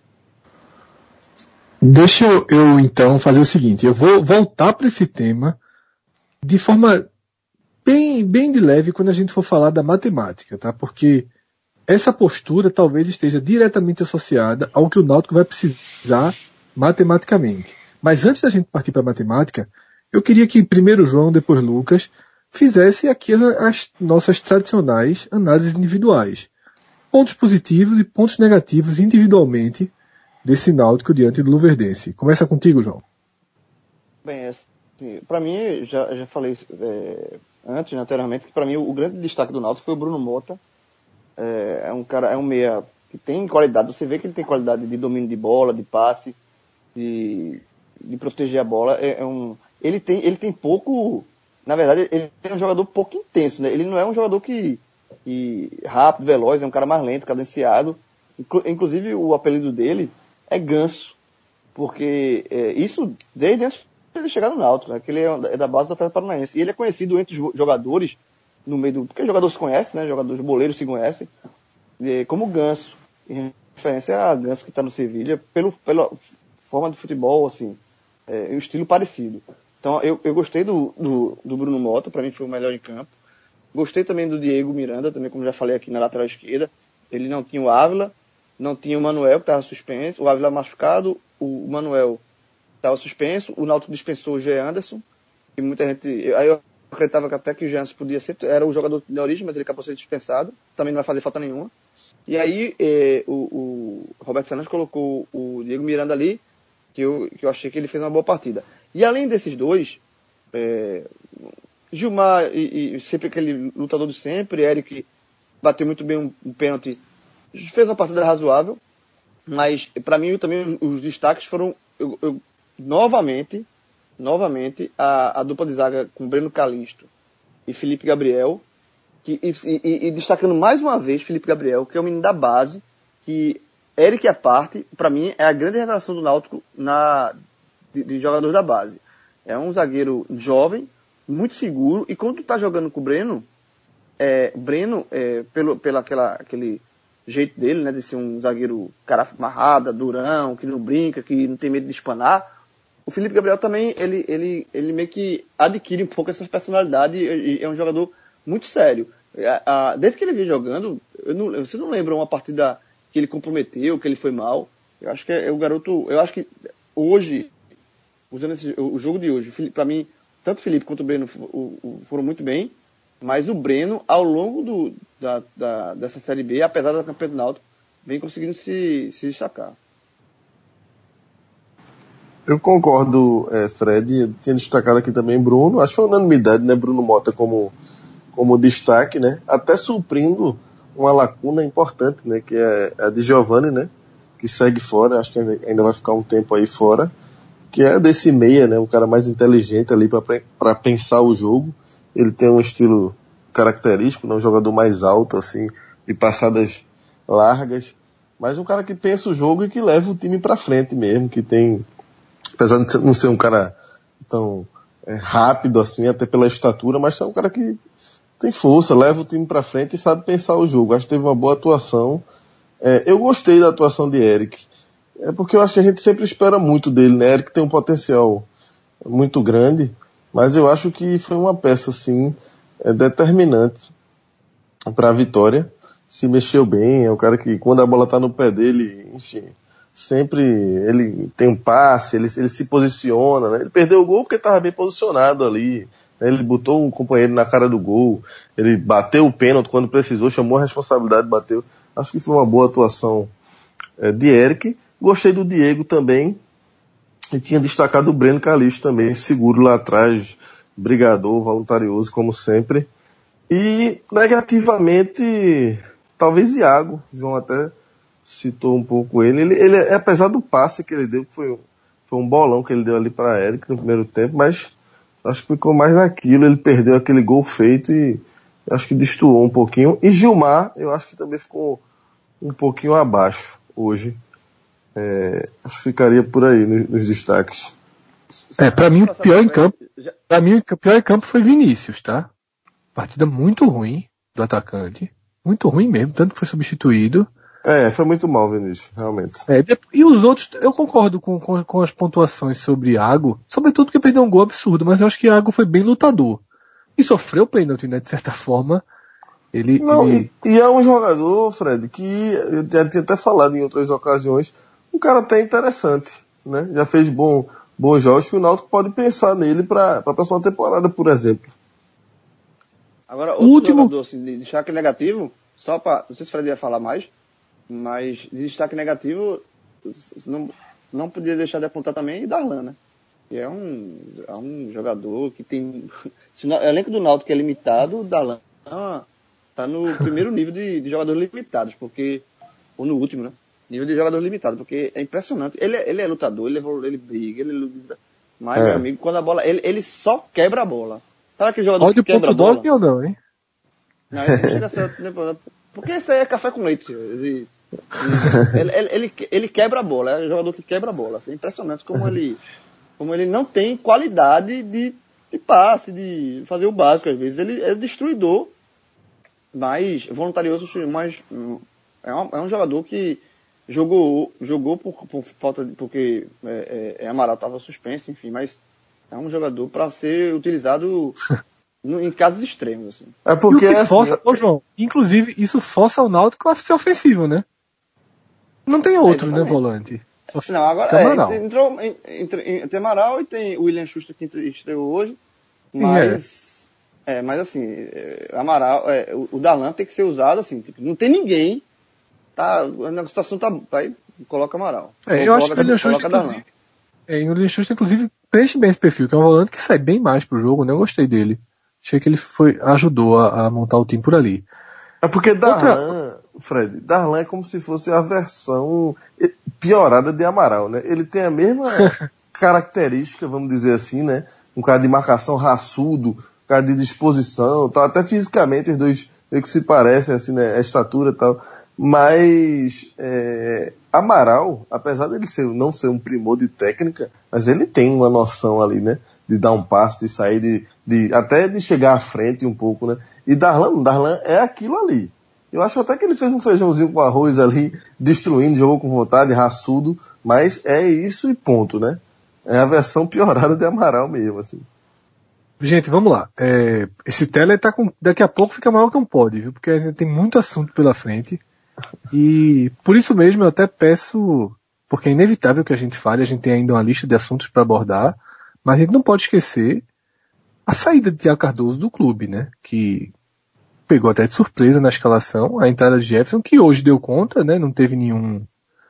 Deixa eu, eu então fazer o seguinte, eu vou voltar para esse tema de forma bem, bem de leve quando a gente for falar da matemática, tá? Porque essa postura talvez esteja diretamente associada ao que o Náutico vai precisar matematicamente. Mas antes da gente partir para a matemática, eu queria que primeiro João, depois Lucas, fizesse aqui as, as nossas tradicionais análises individuais. Pontos positivos e pontos negativos individualmente desse Náutico diante do Luverdense. Começa contigo, João. Bem, assim, para mim, já, já falei é, antes, né, anteriormente, que para mim o, o grande destaque do Náutico foi o Bruno Mota. É, é um cara, é um meia que tem qualidade, você vê que ele tem qualidade de domínio de bola, de passe, de, de proteger a bola. É, é um, ele, tem, ele tem pouco, na verdade, ele é um jogador pouco intenso, né? Ele não é um jogador que, que rápido, veloz, é um cara mais lento, cadenciado. Inclu, inclusive o apelido dele é Ganso, porque é, isso desde antes de ele chegar no Náutico, né? Que ele é, é da base do Atlético Paranaense. E ele é conhecido entre os jogadores, no meio do, porque os jogadores se conhecem, né? Jogadores boleiros se conhecem, é, como Ganso, em referência a Ganso que está no Sevilha, pelo, pela forma de futebol, assim, é, um estilo parecido. Então eu, eu gostei do, do, do Bruno Mota, para mim foi o melhor em campo. Gostei também do Diego Miranda, também como já falei aqui na lateral esquerda. Ele não tinha o Ávila, não tinha o Manuel, que estava suspenso, o Ávila machucado, o Manuel estava suspenso, o Náutico dispensou o G. Anderson, e muita gente, aí eu acreditava que até que o G. Anderson podia ser, era o jogador de origem, mas ele acabou sendo dispensado, também não vai fazer falta nenhuma. E aí eh, o, o Roberto Fernandes colocou o Diego Miranda ali, que eu, que eu achei que ele fez uma boa partida. E além desses dois, eh, Gilmar, e, e sempre aquele lutador de sempre, Eric bateu muito bem um, um pênalti, fez uma partida razoável, mas para mim também os, os destaques foram eu, eu, novamente, novamente a, a dupla de zaga com Breno Calisto e Felipe Gabriel, que, e, e, e destacando mais uma vez Felipe Gabriel, que é o menino da base, que Eric à parte, para mim é a grande revelação do Náutico na, de, de jogadores da base. É um zagueiro jovem, muito seguro, e quando tu tá jogando com o Breno, é, Breno, é, pelo, pelo aquela, aquele jeito dele, né, de ser um zagueiro cara amarrada, durão, que não brinca, que não tem medo de espanar, o Felipe Gabriel também, ele, ele, ele meio que adquire um pouco essa personalidade, e é um jogador muito sério. Desde que ele vem jogando, eu não, você não lembra uma partida que ele comprometeu, que ele foi mal. Eu acho que é, é o garoto, eu acho que hoje, usando esse, o jogo de hoje, para mim, tanto o Felipe quanto o Breno foram muito bem, mas o Breno, ao longo do, da, da, dessa Série B, apesar da campanha do Náutico, vem conseguindo se, se destacar. Eu concordo, é, Fred. Eu tinha destacado aqui também Bruno. Acho que foi unanimidade, né? Bruno Mota como, como destaque, né? Até suprindo uma lacuna importante, né? Que é a de Giovani, né? Que segue fora. Acho que ainda vai ficar um tempo aí fora. que é desse meia, né? O cara mais inteligente ali para pensar o jogo. Ele tem um estilo característico, né? Um jogador mais alto, assim, de passadas largas, mas um cara que pensa o jogo e que leva o time para frente mesmo, que tem, apesar de não ser um cara tão é, rápido assim, até pela estatura, mas é um cara que tem força, leva o time para frente e sabe pensar o jogo. Acho que teve uma boa atuação. É, eu gostei da atuação de Eric, é porque eu acho que a gente sempre espera muito dele, né? Eric tem um potencial muito grande, mas eu acho que foi uma peça assim é, determinante para a vitória. Se mexeu bem, é o cara que quando a bola tá no pé dele, enfim, sempre ele tem um passe, ele, ele se posiciona, né? Ele perdeu o gol porque estava bem posicionado ali, né? Ele botou um companheiro na cara do gol, ele bateu o pênalti quando precisou, chamou a responsabilidade, bateu. Acho que foi uma boa atuação é, de Eric. Gostei do Diego também, e tinha destacado o Breno Calixto também, seguro lá atrás, brigador, voluntarioso como sempre. E negativamente, talvez Iago, o João até citou um pouco ele. Ele, ele apesar do passe que ele deu, que foi, foi um bolão que ele deu ali para Eric no primeiro tempo, mas acho que ficou mais naquilo. Ele perdeu aquele gol feito e acho que destoou um pouquinho. E Gilmar, eu acho que também ficou um pouquinho abaixo hoje. É, acho que ficaria por aí nos, nos destaques. É, para mim o pior em campo, para mim o pior em campo foi Vinícius, tá? Partida muito ruim do atacante, muito ruim mesmo, tanto que foi substituído. É, foi muito mal, Vinícius, realmente. É, e os outros, eu concordo com, com, com as pontuações sobre Iago, sobretudo porque perdeu um gol absurdo, mas eu acho que Iago foi bem lutador. E sofreu o pênalti, né, de certa forma. Ele, Não, ele... E, e é um jogador, Fred, que eu já tinha até falado em outras ocasiões, um cara até interessante, né? Já fez bom, bons jogos, que o Náutico pode pensar nele para a próxima temporada, por exemplo. Agora, outro último jogador assim, de destaque negativo, só para, não sei se o Fred ia falar mais, mas de destaque negativo, não, não podia deixar de apontar também Darlan, né? Que é um, é um jogador que tem, se o elenco do Náutico é limitado, o Darlan tá no primeiro nível de, de jogadores limitados, porque, ou no último, né? Nível de jogador limitado, porque é impressionante. Ele, ele é lutador, ele, é, ele briga, ele luta. Mas, é. meu amigo, quando a bola, ele, ele só quebra a bola. Sabe aquele jogador Pode que quebra a bola? Ou não, hein? Não, ele não chega a ser, porque isso aí é café com leite. Ele, ele, ele, ele quebra a bola, é um jogador que quebra a bola. Assim, é impressionante como ele, como ele não tem qualidade de, de passe, de fazer o básico às vezes. Ele é destruidor, mas voluntarioso, mas é um, é um jogador que jogou, jogou por, por falta de, porque é, é, Amaral estava suspenso, enfim, mas é um jogador para ser utilizado no, em casos extremos, assim. É porque e o que é força, assim, ô João, inclusive isso força o Náutico a ser ofensivo, né? Não tem outro, é, né, volante? Só não, agora é, entrou entre, tem Amaral e tem o William Schuster que estreou hoje, mas é, é mas assim, é, Amaral, é, o, o Darlan tem que ser usado assim, tipo, não tem ninguém. Tá, a situação tá. Aí coloca Amaral. É, eu acho que o William Schuster, inclusive, é, o William Schuster, inclusive, preenche bem esse perfil, que é um volante que sai bem mais pro jogo, né? Eu gostei dele. Achei que ele foi, ajudou a, a montar o time por ali. É porque Darlan, Outra... Fred, Darlan é como se fosse a versão piorada de Amaral, né? Ele tem a mesma característica, vamos dizer assim, né? Um cara de marcação raçudo, um cara de disposição, tal. Até fisicamente os dois meio que se parecem, assim, né? A estatura e tal. Mas é, Amaral, apesar dele ser, não ser um primor de técnica, mas ele tem uma noção ali, né? De dar um passo, de sair, de, de até de chegar à frente um pouco, né? E Darlan, Darlan é aquilo ali. Eu acho até que ele fez um feijãozinho com arroz ali, destruindo, jogou com vontade, raçudo, mas é isso e ponto, né? É a versão piorada de Amaral mesmo, assim. Gente, vamos lá. É, esse tele tá com, daqui a pouco fica maior que um pod, viu? Porque a gente tem muito assunto pela frente. E por isso mesmo eu até peço, porque é inevitável que a gente fale, a gente tem ainda uma lista de assuntos para abordar, mas a gente não pode esquecer a saída de Thiago Cardoso do clube, né? Que pegou até de surpresa na escalação, a entrada de Jefferson, que hoje deu conta, né? Não teve nenhum,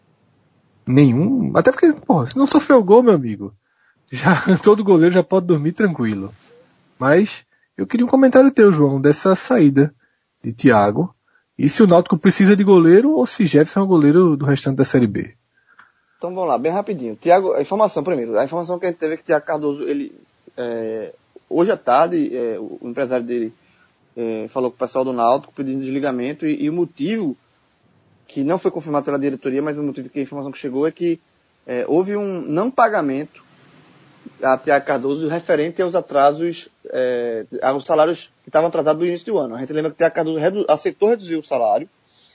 nenhum, até porque, porra, se não sofreu gol, meu amigo, já, todo goleiro já pode dormir tranquilo. Mas eu queria um comentário teu, João, dessa saída de Thiago. E se o Náutico precisa de goleiro ou se Jefferson é o goleiro do restante da Série B? Então vamos lá, bem rapidinho. Thiago, a informação primeiro. A informação que a gente teve é que o Thiago Cardoso, ele, é, hoje à tarde, é, o empresário dele é, falou com o pessoal do Náutico pedindo desligamento e, e o motivo, que não foi confirmado pela diretoria, mas o motivo que a informação que chegou é que é, houve um não pagamento a Thiago Cardoso referente aos atrasos, é, aos salários que estavam atrasados no início do ano. A gente lembra que o Thiago Cardoso redu- aceitou reduzir o salário,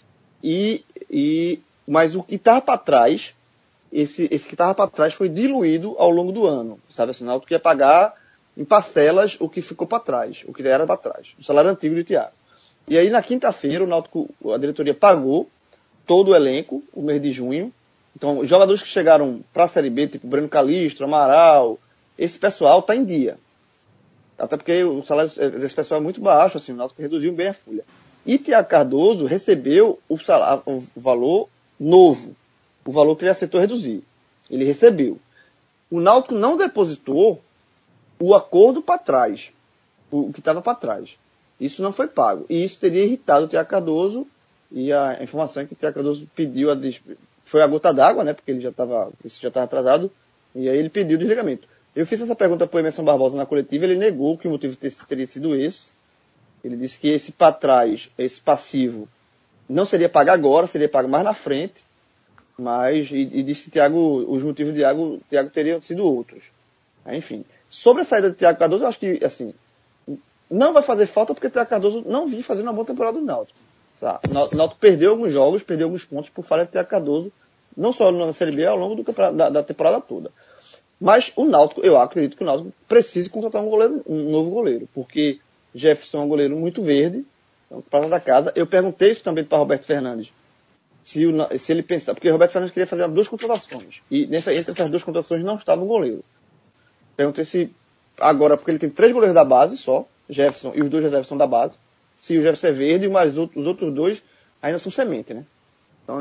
e, e, mas o que estava para trás, esse, esse que estava para trás foi diluído ao longo do ano. Sabe assim, o Náutico ia pagar em parcelas o que ficou para trás, o que era para trás, o salário antigo do Thiago. E aí na quinta-feira o Náutico, a diretoria pagou todo o elenco, o mês de junho. Então, os jogadores que chegaram para a Série B, tipo Breno Calistro, Amaral, esse pessoal está em dia. Até porque o salário desse pessoal é muito baixo, assim, o Náutico reduziu bem a folha. E Thiago Cardoso recebeu o, salário, o valor novo, o valor que ele aceitou reduzir. Ele recebeu. O Náutico não depositou o acordo para trás, o que estava para trás. Isso não foi pago. E isso teria irritado o Thiago Cardoso, e a informação é que o Thiago Cardoso pediu a foi a gota d'água, né? Porque ele já estava, isso já estava atrasado, e aí ele pediu o desligamento. Eu fiz essa pergunta para o Emerson Barbosa na coletiva, ele negou que o motivo teria sido esse. Ele disse que esse para trás, esse passivo, não seria pago agora, seria pago mais na frente, mas, e, e disse que Thiago, os motivos de Thiago, Thiago teriam sido outros. Enfim, sobre a saída de Thiago Cardoso, eu acho que, assim, não vai fazer falta porque Thiago Cardoso não vinha fazendo uma boa temporada do Náutico. O Náutico perdeu alguns jogos, perdeu alguns pontos por falha de Thiago Cardoso, não só na Série B, ao longo do da, da temporada toda. Mas o Náutico, eu acredito que o Náutico precisa contratar um, goleiro, um novo goleiro, porque Jefferson é um goleiro muito verde, é um prata da casa. Eu perguntei isso também para Roberto Fernandes, se, o, se ele pensar, porque o Roberto Fernandes queria fazer duas contratações, e nessa, entre essas duas contratações não estava um goleiro. Perguntei se agora, porque ele tem três goleiros da base só, Jefferson e os dois reservas são da base, se o Jefferson é verde, mas os outros dois ainda são semente, né? Então,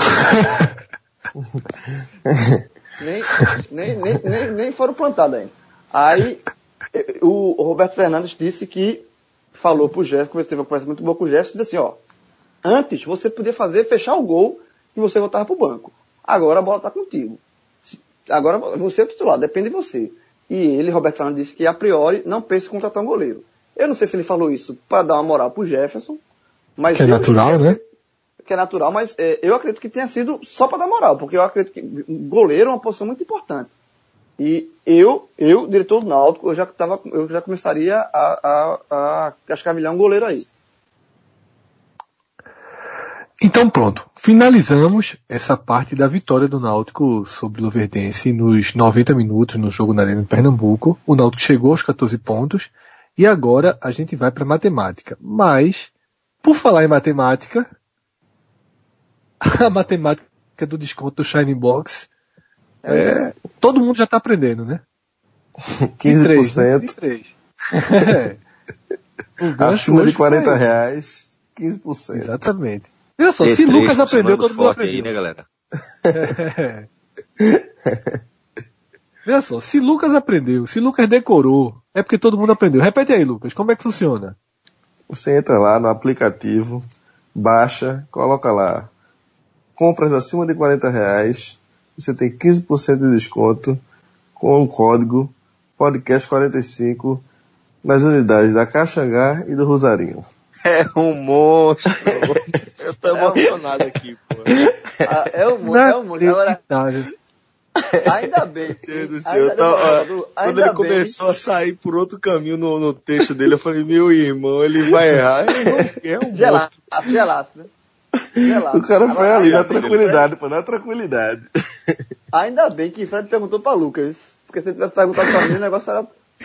nem, nem, nem, nem, nem foram plantados ainda. Aí, o Roberto Fernandes disse que falou pro Jefferson, que teve uma conversa muito boa com o Jefferson, disse assim, ó, antes você podia fazer, fechar o gol e você voltava pro banco. Agora a bola tá contigo. Agora você é o titular, depende de você. E ele, Roberto Fernandes, disse que a priori não pensa em contratar um goleiro. Eu não sei se ele falou isso para dar uma moral pro Jefferson, mas que é eu, natural, né? Que é natural, mas é, eu acredito que tenha sido só para dar moral, porque eu acredito que goleiro é uma posição muito importante. E eu, eu diretor do Náutico, eu já tava, eu já começaria a, a, a cascavilhar um goleiro aí. Então pronto, finalizamos essa parte da vitória do Náutico sobre o Luverdense nos noventa minutos no jogo na Arena de Pernambuco. O Náutico chegou aos catorze pontos. E agora a gente vai para matemática. Mas, por falar em matemática, a matemática do desconto do Shining Box, é, todo mundo já está aprendendo, né? quinze por cento. vinte e três. É. Acima de quarenta reais, quinze por cento. Exatamente. Olha só, se Lucas aprendeu, todo mundo aprendeu. Aí, né, galera? É. Olha só, se Lucas aprendeu, se Lucas decorou, é porque todo mundo aprendeu. Repete aí, Lucas, como é que funciona? Você entra lá no aplicativo, baixa, coloca lá, compras acima de quarenta reais, você tem quinze por cento de desconto com o código podcast quarenta e cinco nas unidades da Caxangá e do Rosarinho. É um monstro. Eu tô emocionado aqui, pô. Ah, é um monstro, é um monstro. Agora, ainda bem. Meu Deus do céu. Eu tava, quando ele bem. começou a sair por outro caminho no, no texto dele, eu falei, meu irmão, ele vai errar. É um gelato, gelato, né? Gelato. O cara foi ali na tranquilidade, pô, na tranquilidade. Ainda bem que Fred perguntou pra Lucas. Porque se ele tivesse perguntado pra mim, o negócio era...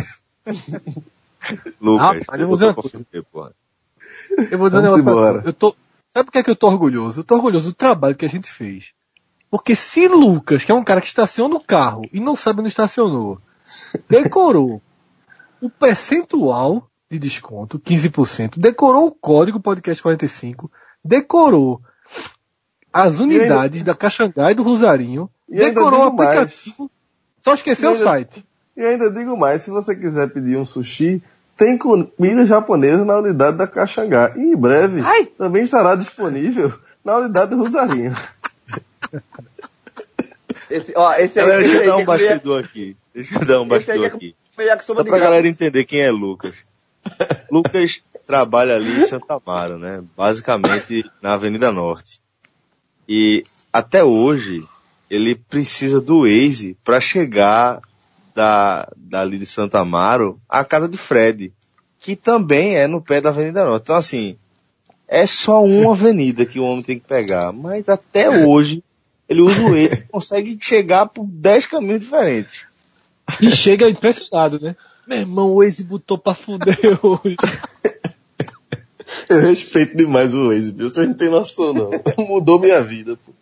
Lucas, ah, eu vou dizer uma coisa. Porra. Eu vou dizer um negócio pra tu. Eu tô... Sabe por que, é que eu tô orgulhoso? Eu tô orgulhoso do trabalho que a gente fez. Porque se Lucas, que é um cara que estaciona o carro e não sabe onde estacionou, decorou o percentual de desconto, quinze por cento, decorou o código podcast quarenta e cinco, decorou as unidades ainda... da Caxangá e do Rosarinho, e decorou o aplicativo, mais. Só esqueceu ainda... o site. E ainda digo mais, se você quiser pedir um sushi, tem comida japonesa na unidade da Caxangá. E em breve Ai. também estará disponível na unidade do Rosarinho. Esse, ó, esse aí, Galera, esse deixa eu aí dar um que comer- bastidor aqui. Deixa eu dar um esse aí bastidor que aqui. comer yakisoba Só de pra gato. galera entender quem é Lucas. Lucas trabalha ali em Santa Amaro, né? Basicamente na Avenida Norte. E até hoje ele precisa do Waze para chegar da, dali de Santa Amaro à casa de Fred, que também é no pé da Avenida Norte. Então assim, é só uma avenida que o homem tem que pegar. Mas até hoje ele usa o Waze e consegue chegar por dez caminhos diferentes. E chega impressionado, né? Meu irmão, o Waze botou pra fuder hoje. Eu respeito demais o Waze, viu? Vocês não tem noção, não. Mudou minha vida, pô.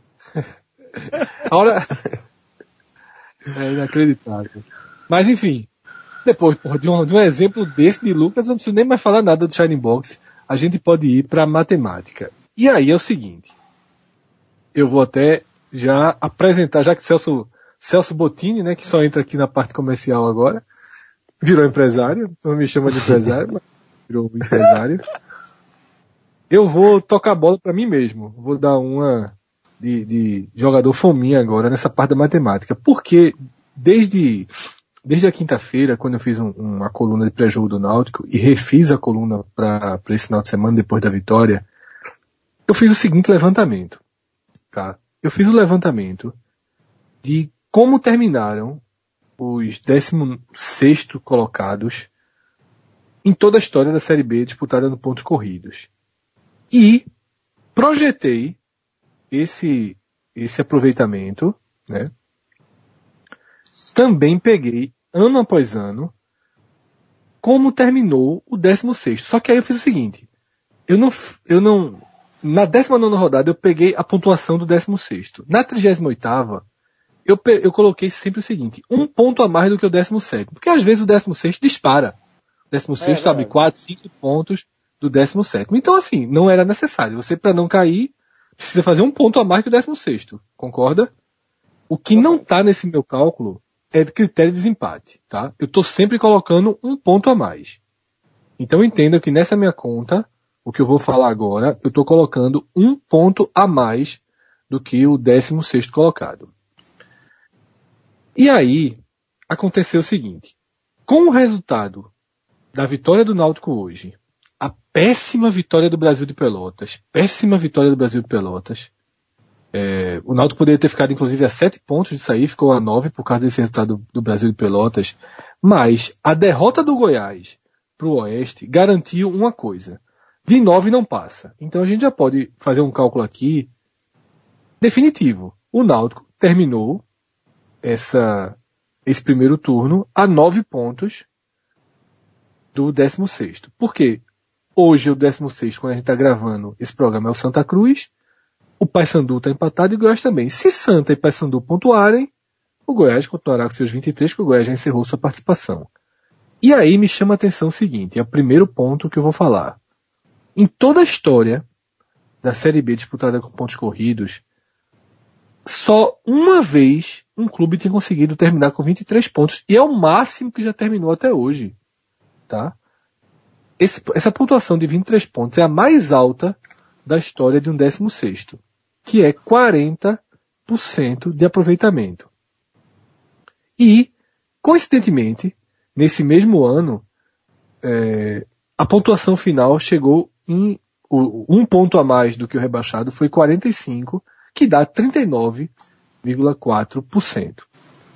A hora... É inacreditável. Mas enfim, depois porra, de, um, de um exemplo desse de Lucas, não preciso nem mais falar nada do Shining Box. A gente pode ir para matemática. E aí é o seguinte, eu vou até já apresentar, já que Celso, Celso Bottini, né, que só entra aqui na parte comercial agora, virou empresário, então me chama de empresário, mas virou empresário. Eu vou tocar a bola para mim mesmo, vou dar uma de, de jogador fominha agora nessa parte da matemática, porque desde Desde a quinta-feira, quando eu fiz um, uma coluna de pré-jogo do Náutico e refiz a coluna para esse final de semana depois da vitória, eu fiz o seguinte levantamento, tá? Eu fiz o levantamento de como terminaram os décimo sexto colocados em toda a história da Série B disputada no pontos corridos. E projetei esse, esse aproveitamento, né? Também peguei, ano após ano, como terminou o décimo sexto. Só que aí eu fiz o seguinte, eu não, eu não, na décima nona rodada eu peguei a pontuação do décimo sexto. Na trigésima oitava, eu, eu coloquei sempre o seguinte, um ponto a mais do que o décimo sétimo. Porque às vezes o décimo sexto dispara. O décimo sexto É, abre quatro, cinco pontos do décimo sétimo. Então assim, não era necessário. Você, para não cair, precisa fazer um ponto a mais que o décimo sexto. Concorda? O que não está nesse meu cálculo é de critério de desempate, tá? Eu estou sempre colocando um ponto a mais. Então entenda que nessa minha conta, o que eu vou falar agora, eu estou colocando um ponto a mais do que o décimo sexto colocado. E aí, aconteceu o seguinte. Com o resultado da vitória do Náutico hoje, a péssima vitória do Brasil de Pelotas, péssima vitória do Brasil de Pelotas, É, o Náutico poderia ter ficado, inclusive, a sete pontos disso aí, ficou a nove por causa desse resultado do, do Brasil de Pelotas. Mas a derrota do Goiás para o Oeste garantiu uma coisa. De nove não passa. Então a gente já pode fazer um cálculo aqui definitivo. O Náutico terminou essa, esse primeiro turno a nove pontos do décimo sexto. Por quê? Hoje o décimo sexto, quando a gente está gravando esse programa, é o Santa Cruz. O Paysandu está empatado e o Goiás também. Se Santa e Paysandu pontuarem, o Goiás continuará com seus vinte e três, porque o Goiás já encerrou sua participação. E aí me chama a atenção o seguinte, é o primeiro ponto que eu vou falar. Em toda a história da Série B disputada com pontos corridos, só uma vez um clube tinha conseguido terminar com vinte e três pontos, e é o máximo que já terminou até hoje. Tá? Esse, essa pontuação de vinte e três pontos é a mais alta da história de um décimo sexto, que é quarenta por cento de aproveitamento. E, coincidentemente, nesse mesmo ano, é, a pontuação final chegou em o, um ponto a mais do que o rebaixado, foi quarenta e cinco, que dá trinta e nove vírgula quatro por cento.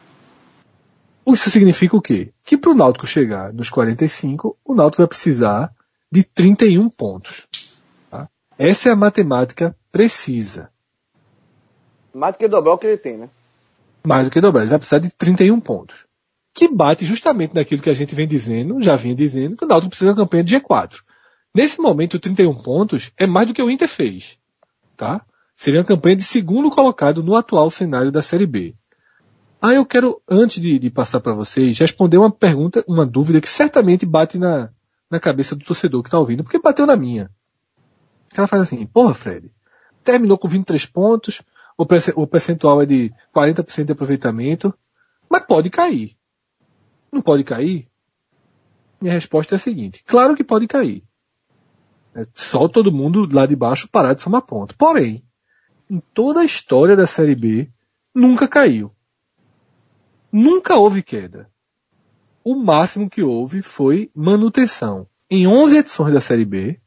Isso significa o quê? Que para o Náutico chegar nos quarenta e cinco, o Náutico vai precisar de trinta e um pontos. Essa é a matemática precisa. Mais do que dobrar o que ele tem, né? Mais do que dobrar. Ele vai precisar de trinta e um pontos. Que bate justamente naquilo que a gente vem dizendo, já vinha dizendo, que o Náutico precisa de uma campanha de G quatro. Nesse momento, trinta e um pontos é mais do que o Inter fez. Tá? Seria uma campanha de segundo colocado no atual cenário da Série B. Aí eu quero, antes de, de passar para vocês, responder uma pergunta, uma dúvida que certamente bate na, na cabeça do torcedor que está ouvindo, porque bateu na minha. Ela faz assim, porra, Fred, terminou com vinte e três pontos, o percentual é de quarenta por cento de aproveitamento, mas pode cair. Não pode cair? Minha resposta é a seguinte, claro que pode cair. É só todo mundo lá de baixo parar de somar ponto. Porém, em toda a história da Série B, nunca caiu. Nunca houve queda. O máximo que houve foi manutenção. Em onze edições da Série B,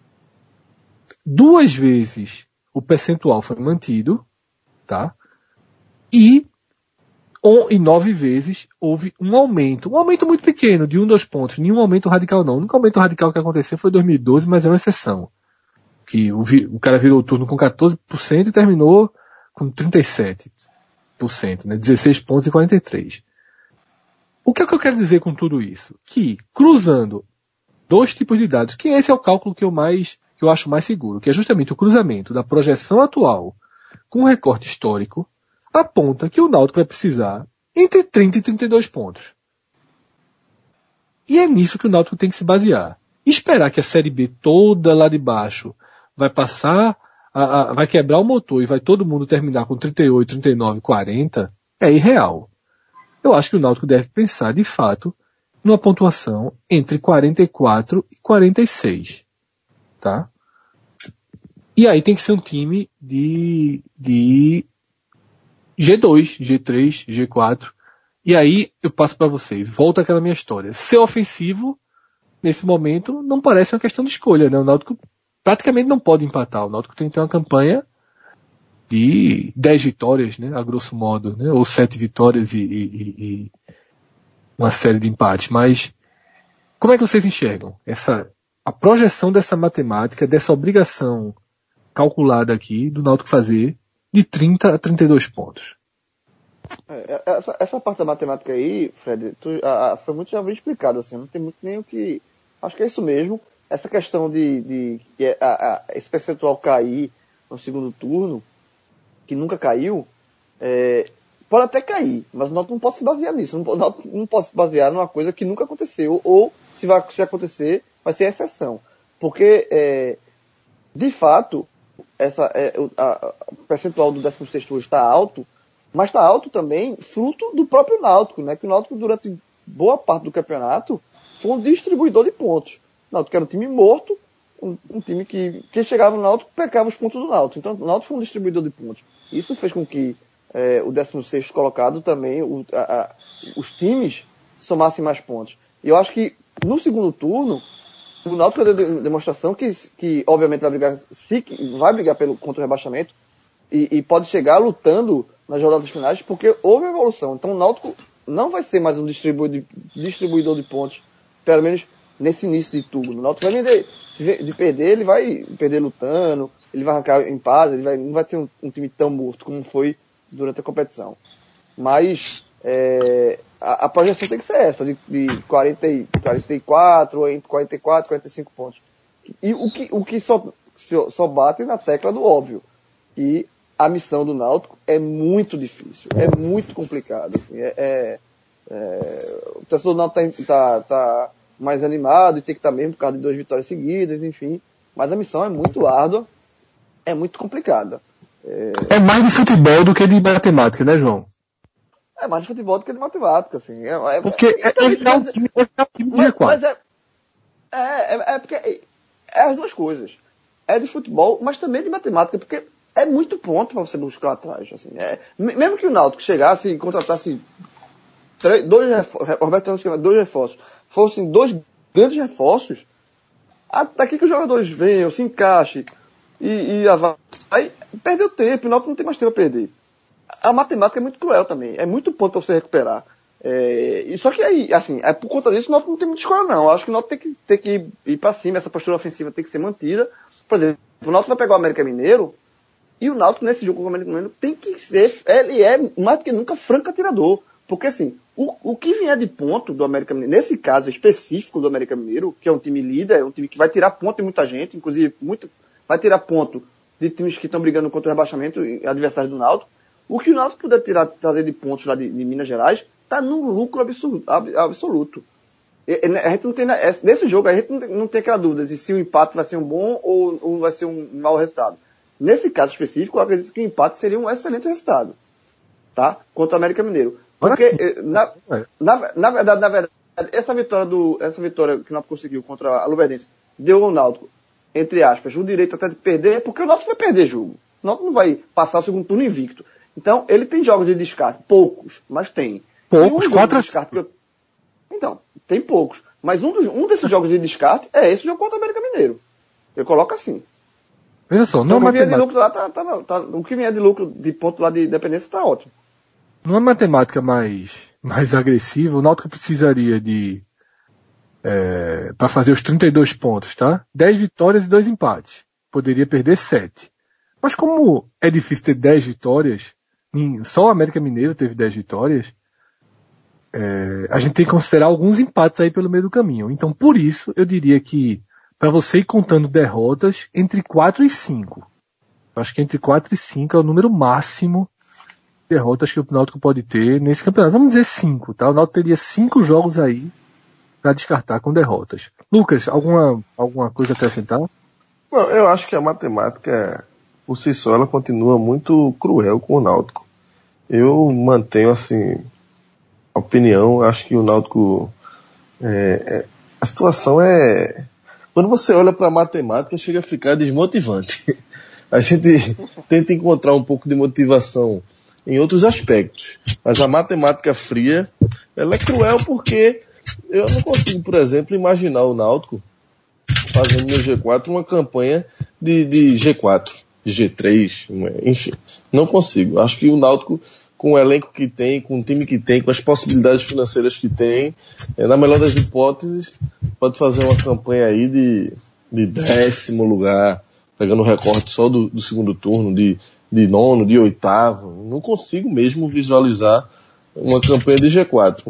duas vezes o percentual foi mantido, tá? E em nove vezes houve um aumento. Um aumento muito pequeno, de um, dois pontos. Nenhum aumento radical, não. O único aumento radical que aconteceu foi em dois mil e doze, mas é uma exceção. Que o, o cara virou o turno com quatorze por cento e terminou com trinta e sete por cento, né? dezesseis pontos e quarenta e três. O que é que eu quero dizer com tudo isso? Que, cruzando dois tipos de dados, que esse é o cálculo que eu mais, que eu acho mais seguro, que é justamente o cruzamento da projeção atual com o recorte histórico, aponta que o Náutico vai precisar entre trinta e trinta e dois pontos. E é nisso que o Náutico tem que se basear. Esperar que a Série B toda lá de baixo vai passar, a, a, vai quebrar o motor e vai todo mundo terminar com trinta e oito, trinta e nove, quarenta, é irreal. Eu acho que o Náutico deve pensar, de fato, numa pontuação entre quarenta e quatro e quarenta e seis. Tá? E aí tem que ser um time de, de G dois, G três, G quatro. E aí eu passo para vocês. Volta àquela minha história. Ser ofensivo, nesse momento, não parece uma questão de escolha, né? O Náutico praticamente não pode empatar. O Náutico tem que ter uma campanha de dez vitórias, né? A grosso modo, né? Ou sete vitórias e, e, e uma série de empates. Mas como é que vocês enxergam essa, a projeção dessa matemática, dessa obrigação calculada aqui do Náutico fazer de trinta a trinta e dois pontos? É, essa, essa parte da matemática aí, Fred, tu, a, a, foi muito já bem explicado, assim, não tem muito nem o que... Acho que é isso mesmo. Essa questão de, de, de a, a, esse percentual cair no segundo turno, que nunca caiu, é, pode até cair, mas o Náutico não pode se basear nisso. Não, não pode se basear numa coisa que nunca aconteceu, ou se, vai, se acontecer, vai ser exceção. Porque, é, de fato, essa, é, a, o percentual do décimo sexto hoje está alto, mas está alto também fruto do próprio Náutico, né? Que o Náutico, durante boa parte do campeonato, foi um distribuidor de pontos. O Náutico era um time morto, um, um time que, quem chegava no Náutico, pecava os pontos do Náutico. Então, o Náutico foi um distribuidor de pontos. Isso fez com que é, o décimo sexto colocado também, o, a, a, os times somassem mais pontos. E eu acho que, no segundo turno, o Náutico deu demonstração que, que obviamente, vai brigar, vai brigar pelo, contra o rebaixamento e, e pode chegar lutando nas rodadas finais, porque houve evolução. Então o Náutico não vai ser mais um distribuidor de, distribuidor de pontos, pelo menos nesse início de turno. O Náutico vai vender, se de perder, ele vai perder lutando, ele vai arrancar em paz, ele vai, não vai ser um, um time tão morto como foi durante a competição. Mas é, a, a projeção tem que ser essa, de, de quarenta, quarenta e quatro, ou entre quarenta e quatro e quarenta e cinco pontos. E o que, o que só, só bate na tecla do óbvio, que a missão do Náutico é muito difícil, é muito complicado. Assim, é, é, é, o torcedor do Náutico está tá, tá mais animado e tem que estar tá mesmo por causa de duas vitórias seguidas, enfim. Mas a missão é muito árdua, é muito complicada. É, é mais de futebol do que de matemática, né, João? É mais de futebol do que de matemática, assim. É, é, porque é, é, é, é um time, é um time de mas, mas é, é, é, é porque é, é as duas coisas. É de futebol, mas também de matemática, porque é muito ponto para você buscar atrás. Assim. É, mesmo que o Náutico chegasse e contratasse três, dois reforços, Roberto dois reforços, fossem dois grandes reforços, daqui que os jogadores venham, se encaixem e, e aí perdeu tempo, o Náutico não tem mais tempo a perder. A matemática é muito cruel também, é muito ponto para você recuperar. É, e só que aí, assim, é por conta disso o Náutico não tem muita escolha não. Eu acho que o Náutico tem que, tem que ir, ir para cima, essa postura ofensiva tem que ser mantida. Por exemplo, o Náutico vai pegar o América Mineiro, e o Náutico, nesse jogo com o América Mineiro, tem que ser, ele é mais do que nunca franco atirador. Porque, assim, o, o que vier de ponto do América Mineiro, nesse caso específico do América Mineiro, que é um time líder, é um time que vai tirar ponto de muita gente, inclusive muito, vai tirar ponto de times que estão brigando contra o rebaixamento, adversários do Náutico, o que o Náutico puder tirar, trazer de pontos lá de, de Minas Gerais, está num lucro absoluto. absoluto. E, a gente não tem, nesse jogo, a gente não tem, não tem aquela dúvida de se o empate vai ser um bom ou, ou vai ser um mau resultado. Nesse caso específico, eu acredito que o empate seria um excelente resultado, tá? Contra o América Mineiro. Porque, na, na, na verdade, na verdade, essa vitória, do, essa vitória que o Náutico conseguiu contra a Luverdense deu ao Náutico, entre aspas, o direito até de perder, porque o Náutico vai perder jogo. O Náutico não vai passar o segundo turno invicto. Então, ele tem jogos de descarte, poucos, mas tem. Poucos, um quatro de descarte que eu... Então, tem poucos. Mas um, dos, um desses jogos de descarte é esse jogo contra o América Mineiro. Eu coloco assim. Veja só, não então, é o que vier de matemática. lucro lá tá, tá, tá, o que vier de lucro de ponto lá de dependência tá ótimo. Não é matemática mais, mais agressiva, o Náutico precisaria de é, para fazer os trinta e dois pontos, tá? dez vitórias e dois empates. Poderia perder sete. Mas como é difícil ter dez vitórias, só o América Mineiro teve dez vitórias, é, a gente tem que considerar alguns empates aí pelo meio do caminho. Então, por isso, eu diria que para você ir contando derrotas, entre quatro e cinco. Eu acho que entre quatro e cinco é o número máximo de derrotas que o Náutico pode ter nesse campeonato. Vamos dizer cinco, tá? O Náutico teria cinco jogos aí para descartar com derrotas. Lucas, alguma, alguma coisa a acrescentar? Não, eu acho que a matemática, por si só, ela continua muito cruel com o Náutico. Eu mantenho, assim, a opinião, acho que o Náutico, é, é, a situação é, quando você olha para a matemática, chega a ficar desmotivante. A gente tenta encontrar um pouco de motivação em outros aspectos, mas a matemática fria, ela é cruel porque eu não consigo, por exemplo, imaginar o Náutico fazendo no G quatro uma campanha de, de G quatro, de G três, enfim, não consigo. Acho que o Náutico, com o elenco que tem, com o time que tem, com as possibilidades financeiras que tem, é, na melhor das hipóteses, pode fazer uma campanha aí de, de décimo lugar, pegando o recorte só do, do segundo turno, de, de nono, de oitavo. Não consigo mesmo visualizar uma campanha de G quatro.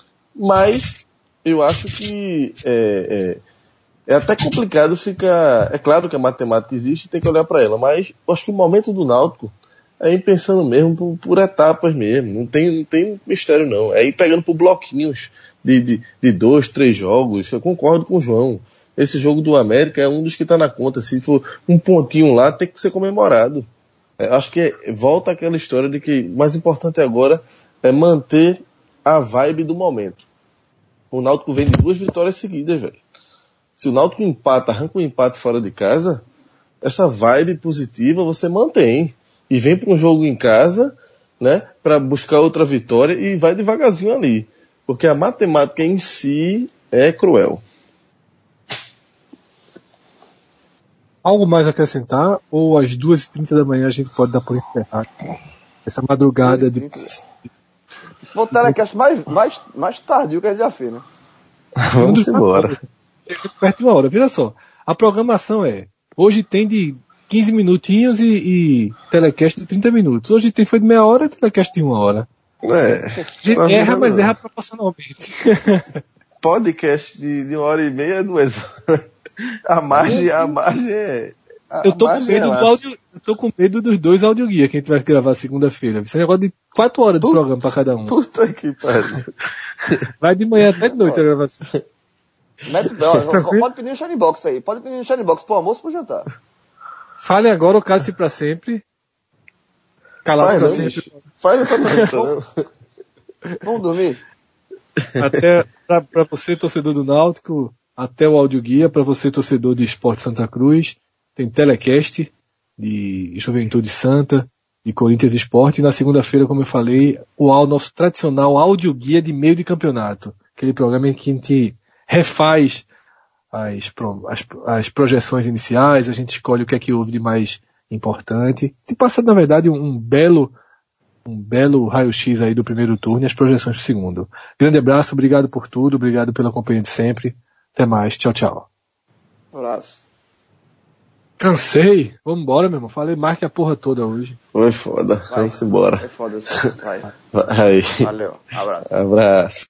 Mas eu acho que é, é, é até complicado ficar... É claro que a matemática existe e tem que olhar para ela, mas eu acho que o momento do Náutico é ir pensando mesmo por, por etapas mesmo. Não tem, não tem mistério não. É ir pegando por bloquinhos de, de, de dois, três jogos. Eu concordo com o João. Esse jogo do América é um dos que está na conta. Se for um pontinho lá, tem que ser comemorado. É, acho que é, volta aquela história de que o mais importante agora é manter a vibe do momento. O Náutico vem de duas vitórias seguidas, velho. Se o Náutico empata, arranca um empate fora de casa, essa vibe positiva você mantém. E vem para um jogo em casa, né, para buscar outra vitória e vai devagarzinho ali. Porque a matemática em si é cruel. Algo mais a acrescentar? Ou às duas e trinta da manhã a gente pode dar por encerrado? Essa madrugada de... Voltaram aqui, acho mais, mais, mais tardio que a gente já fez, né? Vamos embora. Perto de uma hora. Veja só, a programação é... Hoje tem de quinze minutinhos e, e telecast de trinta minutos. Hoje tem foi de meia hora e telecast de uma hora. É. A gente erra, mas erra proporcionalmente. Podcast de, de uma hora e meia é duas horas. A margem, a margem é... A, eu, tô a com medo é do audio, eu tô com medo dos dois audioguia que a gente vai gravar segunda-feira. Esse negócio de quatro horas de programa pra cada um. Puta que pariu. Vai de manhã até de noite a gravação. Pode pedir um shadowbox aí. Pode pedir um shadowbox pro almoço ou pro jantar. Fale agora ou cale-se pra sempre. Calado pra sempre. Faz essa pergunta, não. Vamos dormir? Até pra, pra você, torcedor do Náutico, até o audioguia. Pra você, torcedor de Esporte Santa Cruz, tem telecast de Juventude Santa, de Corinthians Esporte. E na segunda-feira, como eu falei, o nosso tradicional audioguia de meio de campeonato. Aquele programa em que a gente refaz As, as, as projeções iniciais, a gente escolhe o que é que houve de mais importante. E passa, na verdade, um, um belo um belo raio-x aí do primeiro turno e as projeções do segundo. Grande abraço, obrigado por tudo, obrigado pela companhia de sempre. Até mais, tchau, tchau. Um abraço. Cansei, vamos embora, meu irmão. Falei mais que a porra toda hoje. Foi foda, Vai. Vamos embora. Foi foda, vai. Vai. Valeu, abraço. Abraço.